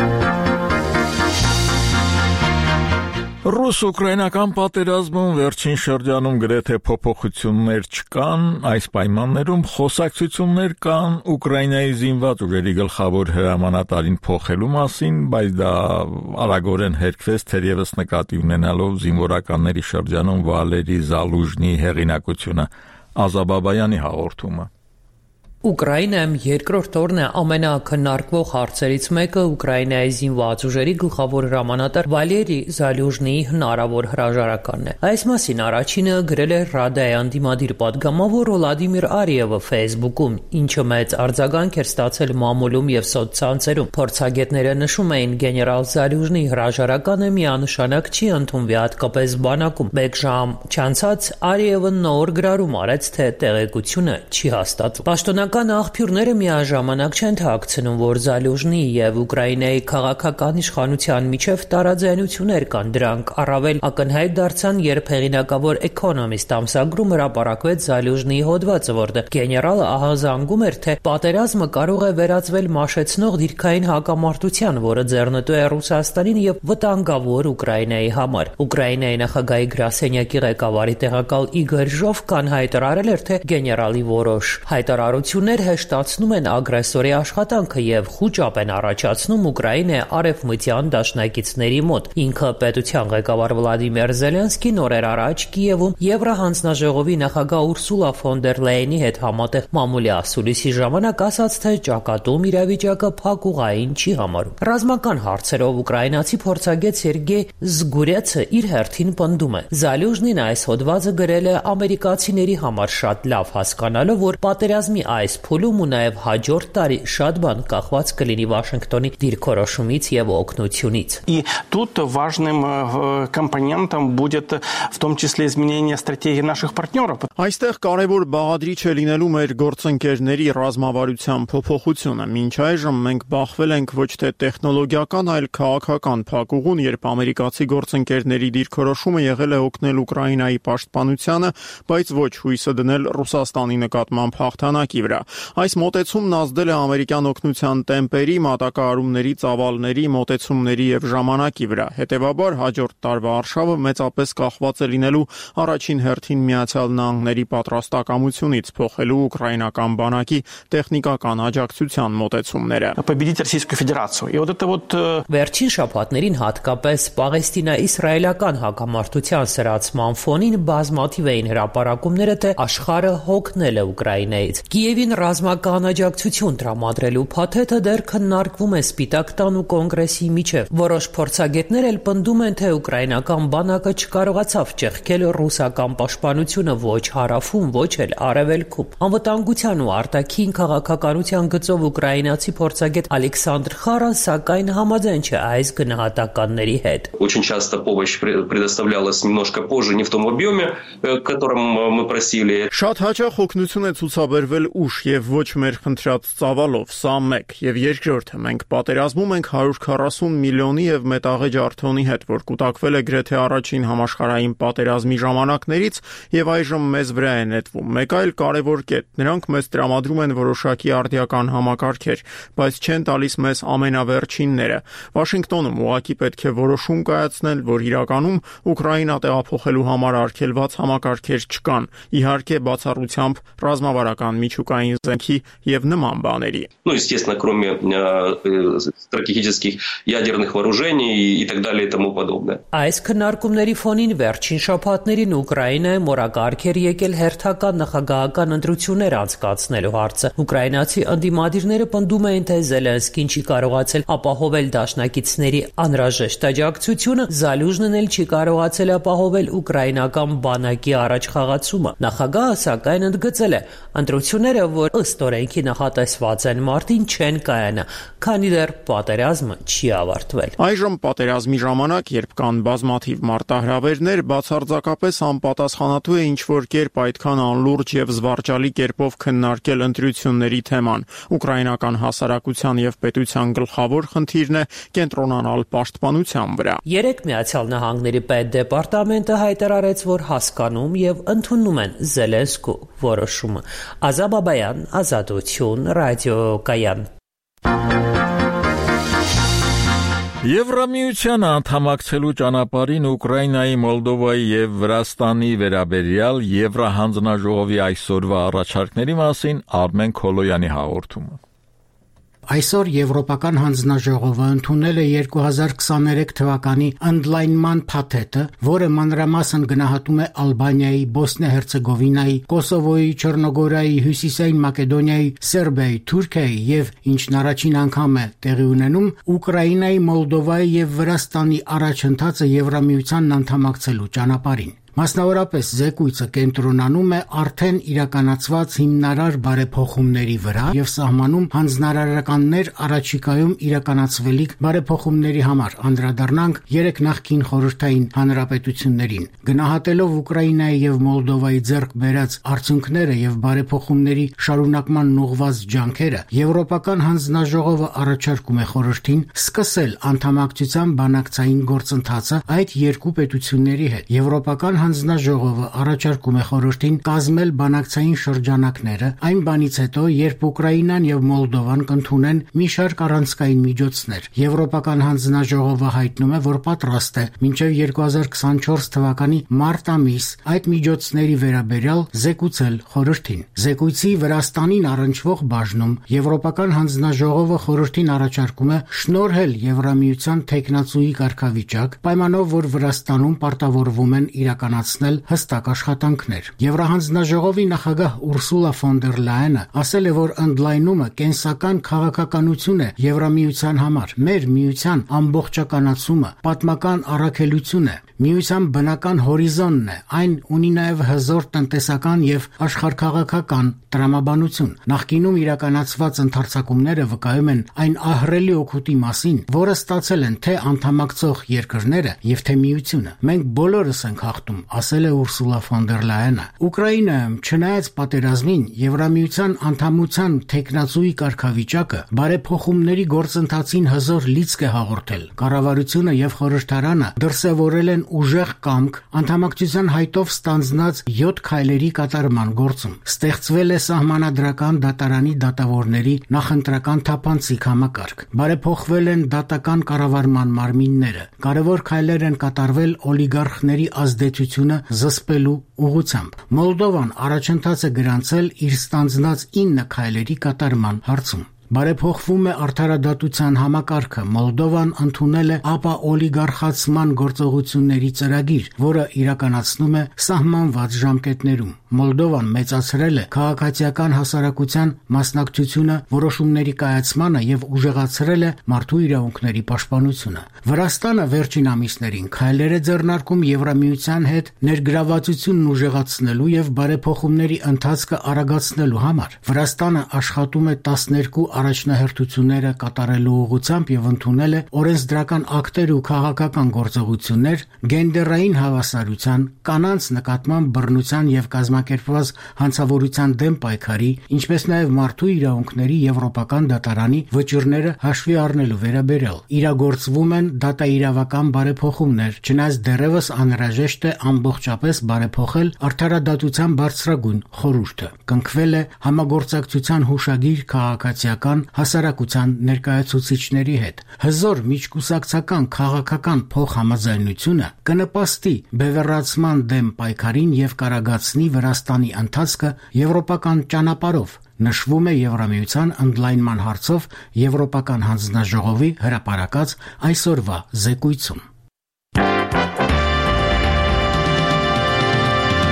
Ռուս-ուկրաինական պատերազմում վերջին շրջանում գրեթե փոփոխություններ չկան, այս պայմաններում խոսակցություններ կան Ուկրաինայի զինված ուժերի գլխավոր հրամանատարին փոխելու մասին, բայց դա արագորեն հերքվեց, թերևս նկատի ունենալով զինվորականների շրջանում Վալերի Զալուժնի հեղինակությունը, Ազաբաբայանի հաղորդումը։ Ուկրաինայում երկրորդ օրն է ամենաքննարկվող հարցերից մեկը Ուկրաինայի զինված ուժերի գլխավոր հրամանատար Վալերի Զալյուժնիի հնարավոր հրաժարականն է։ Այս մասին առաջինը գրել է Ռադայի անդիմադիր պատգամավոր Վլադիմիր Արիևը Facebook-ում, ինչը մեծ արձագանք էր ստացել մամուլում եւ սոցցանցերում։ Փորձագետները նշում էին, գեներալ Զալյուժնիի հրաժարականը միանշանակ չի ընդունվի, հատկապես բանակում։ Մեկ ժամ չանցած Արիևը նոր գրառում արեց, թե տեղեկությունը չի հաստատվում։ Պաշտոնական աղբյուրները միաժամանակ չեն թաքցնում, որ Զալյուժնիի եւ Ուկրաինայի քաղաքական իշխանության միջև տարաձայնություններ կան։ Դրանք առավել ակնհայտ դարձան, երբ հեղինակավոր Economist ամսագրում հրապարակվեց Զալյուժնիի հոդվածը, որտեղ գեներալը ահազանգում էր, թե պատերազմը կարող է վերածվել մաշեցնող դիրքային հակամարտության, որը ձեռնտու է Ռուսաստանին եւ վտանգավոր Ուկրաինայի համար։ Ուկրաինայի նախագահի գրասենյակի ղեկավարի տեղակալ Իգոր Ժովկան հայտարարել էր, թե գեներալի որոշ հայտարարություն հեշտացնում են ագրեսորի աշխատանքը եւ խուճապ են առաջացնում Ուկրաինայի արևմտյան դաշնակիցների մոտ։ Ինքը պետության ղեկավար Վլադիմիր Զելենսկին օրեր առաջ Կիևում Եվրահանձնաժողովի նախագահ Ուրսուլա ֆոն դեր Լեյենի հետ համատեղ մամուլի ասուլիսի ժամանակ ասաց, թե ճակատում իրավիճակը փակուղային չի համարում։ Ռազմական հարցերով ուկրաինացի փորձագետ Սերգեյ Զգուրյացը իր հերթին պնդում է. Զալյուժնին այս հոդվածը գրել է ամերիկացիների համար շատ լավ հասկանալով, որ պատերազմի այս փուլում ու նաև հաջորդ տարի շատ բան կախված կլինի Վաշինգտոնի դիրքորոշումից եւ օգնությունից։ И тут важным компонентом будет в том числе изменение стратегии наших партнеров. Այստեղ կարևոր բաղադրիչ է լինելու մեր գործընկերների ռազմավարության փոփոխությունը։ Մինչ այժմ մենք բախվել ենք ոչ թե տեխնոլոգիական, այլ քաղաքական փակուղուն, երբ ամերիկացի գործընկերների դիրքորոշումը եղել է օգնել Ուկրաինայի պաշտպանությանը, բայց ոչ հույսը դնել Ռուսաստանի նկատմամբ հաղթանակի վրա։ Այս մոտեցումն ազդել է ամերիկյան օգնության տեմպերի, մատակարարումների, ծավալների, մոտեցումների եւ ժամանակի վրա։ Հետևաբար հաջորդ տարվա արշավը մեծապես կախված է լինելու առաջին հերթին Միացյալ Նահանգների պատրաստակամությունից փոխելու ուկրաինական բանակի տեխնիկական աջակցության մոտեցումները։ Победить Российскую Федерацию. И вот это вот Վերջին շաբաթներին հատկապես Պաղեստինա-իսրայելական հակամարտության սրացման ֆոնին բազմաթիվ էին հրապարակումները, թե աշխարհը հոգնել է Ուկրաինայից։ Կիևին ռազմական աջակցություն տրամադրելու փաթեթը դեռ քննարկվում է Սպիտակ տան ու կոնգրեսի միջև։ Որոշ փորձագետներ էլ պնդում են, թե ուկրաինական բանակը չկարողացավ ճեղքել ռուսական պաշտպանությունը ոչ հարավում, ոչ էլ արևելքում։ Անվտանգության ու արտաքին քաղաքականության գծով ուկրաինացի փորձագետ Ալեքսանդր Խարան սակայն համաձայն չէ այս գնահատականների հետ։ Очень часто помощь предоставлялась немножко позже, не в том объеме, которым мы просили. Շատ հաճախ օգնություն է ցուցաբերվել ուշ, ուշ եւ ոչ մեր խնդրած ծավալով, սա մեկ, եւ երկրորդը մենք պատերազմում ենք one hundred forty միլիոնի եւ մետաղե ջարդոնի հետ, որ կուտակվել է գրեթե առաջին համաշխարհային պատերազմի ժամանակներից եւ այժմ մեզ վրա է նետվում։ Մեկ այլ կարեւոր կետ, նրանք մեզ տրամադրում են որոշակի արդիական համակարգեր, բայց չեն տալիս մեզ ամենավերջինները։ Վաշինգտոնում ուղղակի պետք է որոշում կայացնել, որ իրականում Ուկրաինա տեղափոխելու համար արգելված համակարգեր չկան, իհարկե բացառությամբ ռազմավարական միջուկային զենքի եւ նման բաների։ Ну, естественно, кроме э, стратегических ядерных вооружений и так далее и тому подобное. Այս քննարկումների ֆոնին վերջին շաբաթներին Ուկրաինայում օրակարգ էր եկել հերթական նախագահական ընտրություններ անցկացնելու հարցը։ Ուկրաինացի ընդդիմադիրները պնդում էին, թե Զելենսկին չի կարողացել ապահովել դաշնակիցների անհրաժեշտ աջակցությունը, Զալյուժնն էլ չի կարողացել ապահովել ուկրաինական բանակի առաջխաղացումը։ Նախագահը սակայն ընդգծել է, ընտրությունները, որ ըստ օրենքի նախատեսված են մարտին, չեն կայանա, քանի դեռ պատերազմը չի ավարտվել։ Այժմ պատերազմի ժամանակ, երբ կան բազմաթիվ մարտահրավերներ, բացարձակապես անպատասխանատու է ինչ-որ կերպ այդքան անլուրջ եւ զվարճալի կերպով քննարկել ընտրությունների թեման։ Ուկրաինական հասարակության եւ պետության գլխավոր խնդիրն է կենտրոնանալ պաշտպանության վրա։ Երեք Միացյալ Նահանգների պետդեպարտամենտը հայտարարեց, որ հասկանում եւ ընդունում են Զելենսկու որոշումը։ Ազատ Բաբայան, Ազատություն, Ռադիոկայան։ Եվրամիությանը անդամակցելու ճանապարհին Ուկրաինայի, Մոլդովայի եւ Վրաստանի վերաբերյալ Եվրահանձնաժողովի այսօրվա առաջարկների մասին Արմեն Քոլոյանի հաղորդումը։ Այսօր Եվրոպական հանձնաժողովը ընդունել է two thousand twenty-three թվականի ընդլայնման փաթեթը, որը մանրամասն գնահատում է Ալբանիայի, Բոսնիա-Հերցեգովինայի, Կոսովոյի, Չեռնոգորիայի, Հյուսիսային Մակեդոնիայի, Սերբիայի, Թուրքիայի եւ ինչն առաջին անգամ է տեղի ունենում Ուկրաինայի, Մոլդովայի եւ Վրաստանի առաջընթացը Եվրամիությանն անդամակցելու ճանապարհին։ Մասնավորապես զեկույցը կենտրոնանում է արդեն իրականացված հիմնարար բարեփոխումների վրա եւ սահմանում հանձնարարականներ առաջիկայում իրականացվելիք բարեփոխումների համար, անդրադառնանք երեք նախկին խորհրդային հանրապետություններին։ Գնահատելով Ուկրաինայի եւ Մոլդովայի ձեռք բերած արդյունքները եւ բարեփոխումների շարունակման ուղղված ջանքերը, Եվրոպական հանձնաժողովը առաջարկում է խորհրդին սկսել անդամակցության բանակցային գործընթացը այդ երկու պետությունների հետ։ Եվրոպական հանձնաժողովը առաջարկում է խորհրդին կազմել բանակցային շրջանակները այն բանից հետո, երբ Ուկրաինան եւ Մոլդովան կընդունեն մի շարք առանցքային միջոցներ։ Եվրոպական հանձնաժողովը հայտնում է, որ պատրաստ է մինչեւ two thousand twenty-four թվականի մարտ ամիս այդ միջոցների վերաբերյալ զեկուցել խորհրդին։ Զեկույցի Վրաստանին առնչվող բաժնում Եվրոպական հանձնաժողովը խորհրդին առաջարկում է շնորհել Եվրամիության թեկնածուի կարգավիճակ, պայմանով որ Վրաստանում պարտավորվում են իրական հստակ աշխատանքներ։ Եվրահանձնաժողովի նախագահ Ուրսուլա ֆոն դեր Լայենը ասել է, որ ընդլայնումը կենսական քաղաքականություն է Եվրամիության համար։ Մեր միության ամբողջականացումը պատմական առաքելություն է։ Միության բնական հորիզոնն է, այն ունի նաև հզոր տնտեսական եւ աշխարհքաղաքական տրամաբանություն։ Նախկինում իրականացված ընթերցակումները վկայում են այն ահռելի օգուտի մասին, որը ստացել են թե անդամակցող երկրները եւ թե միությունը։ Մենք բոլորս ենք հաղթում, ասել է Ուրսուլա ֆոն դեր Լայենը։ Ուկրաինայում, չնայած պատերազմին, Եվրամիության անդամության թեկնածուի կարգավիճակը բարեփոխումների գործընթացին հզոր լիցք է հաղորդել։ Կառավարությունը եւ խորհրդարանը դրսեւորել են ուժեղ կամք անդամակցության հայտով ստանձնած յոթ քայլերի կատարման գործում։ Ստեղծվել է սահմանադրական դատարանի դատավորների նախընտրական թափանցիկ համակարգ։ Բարեփոխվել են դատական կառավարման մարմինները։ Կարևոր քայլեր են կատարվել օլիգարխների ազդեցությունը զսպելու ուղղությամբ։ Մոլդովան առաջընթաց է գրանցել իր ստանձնած ինը քայլերի կատարման հարցում։ Բարեփոխվում է արդարադատության համակարգը։ Մոլդովան ընդունել է ապա օլիգարխացման գործողությունների ծրագիր, որը իրականացնում է սահմանված ժամկետներում։ Մոլդովան մեծացրել է քաղաքացիական հասարակության մասնակցությունը որոշումների կայացմանը եւ ուժեղացրել է մարդու իրավունքների պաշտպանությունը։ Վրաստանը վերջին ամիսներին քայլեր է ձեռնարկում Եվրամիության հետ ներգրավվածությունն ուժեղացնելու եւ բարեփոխումների ընթացքը արագացնելու համար։ Վրաստանը աշխատում է տասներկու առաջնահերթությունները կատարելու ուղղությամբ եւ ընդունել է օրենսդրական ակտեր ու քաղաքական գործողություններ գենդերային հավասարության, կանանց նկատմամբ բռնության եւ կազմակերպ կազմակերպված հանցավորության դեմ պայքարի, ինչպես նաև մարդու իրավունքների եվրոպական դատարանի վճիռները հաշվի առնելու վերաբերյալ։ Իրագործվում են դատաիրավական բարեփոխումներ, չնայած դեռևս անհրաժեշտ է ամբողջապես բարեփոխել արդարադատության բարձրագույն խորհուրդը։ Կնքվել է համագործակցության հուշագիր քաղաքացիական հասարակության ներկայացուցիչների հետ։ Հզոր միջկուսակցական քաղաքական փոխհամաձայնությունը կնպաստի բևեռացման դեմ պայքարին եւ կարագացնի Վրաստանի ընթացքը եվրոպական ճանապարհով, նշվում է Եվրամիության ընդլայնման հարցով Եվրոպական հանձնաժողովի հրապարակած այսօրվա զեկույցում։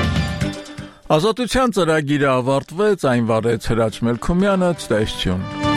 Ազատության ծրագիրը ավարտվեց, այն վարեց Հրաչ Մելքումյանը, ցտեսություն։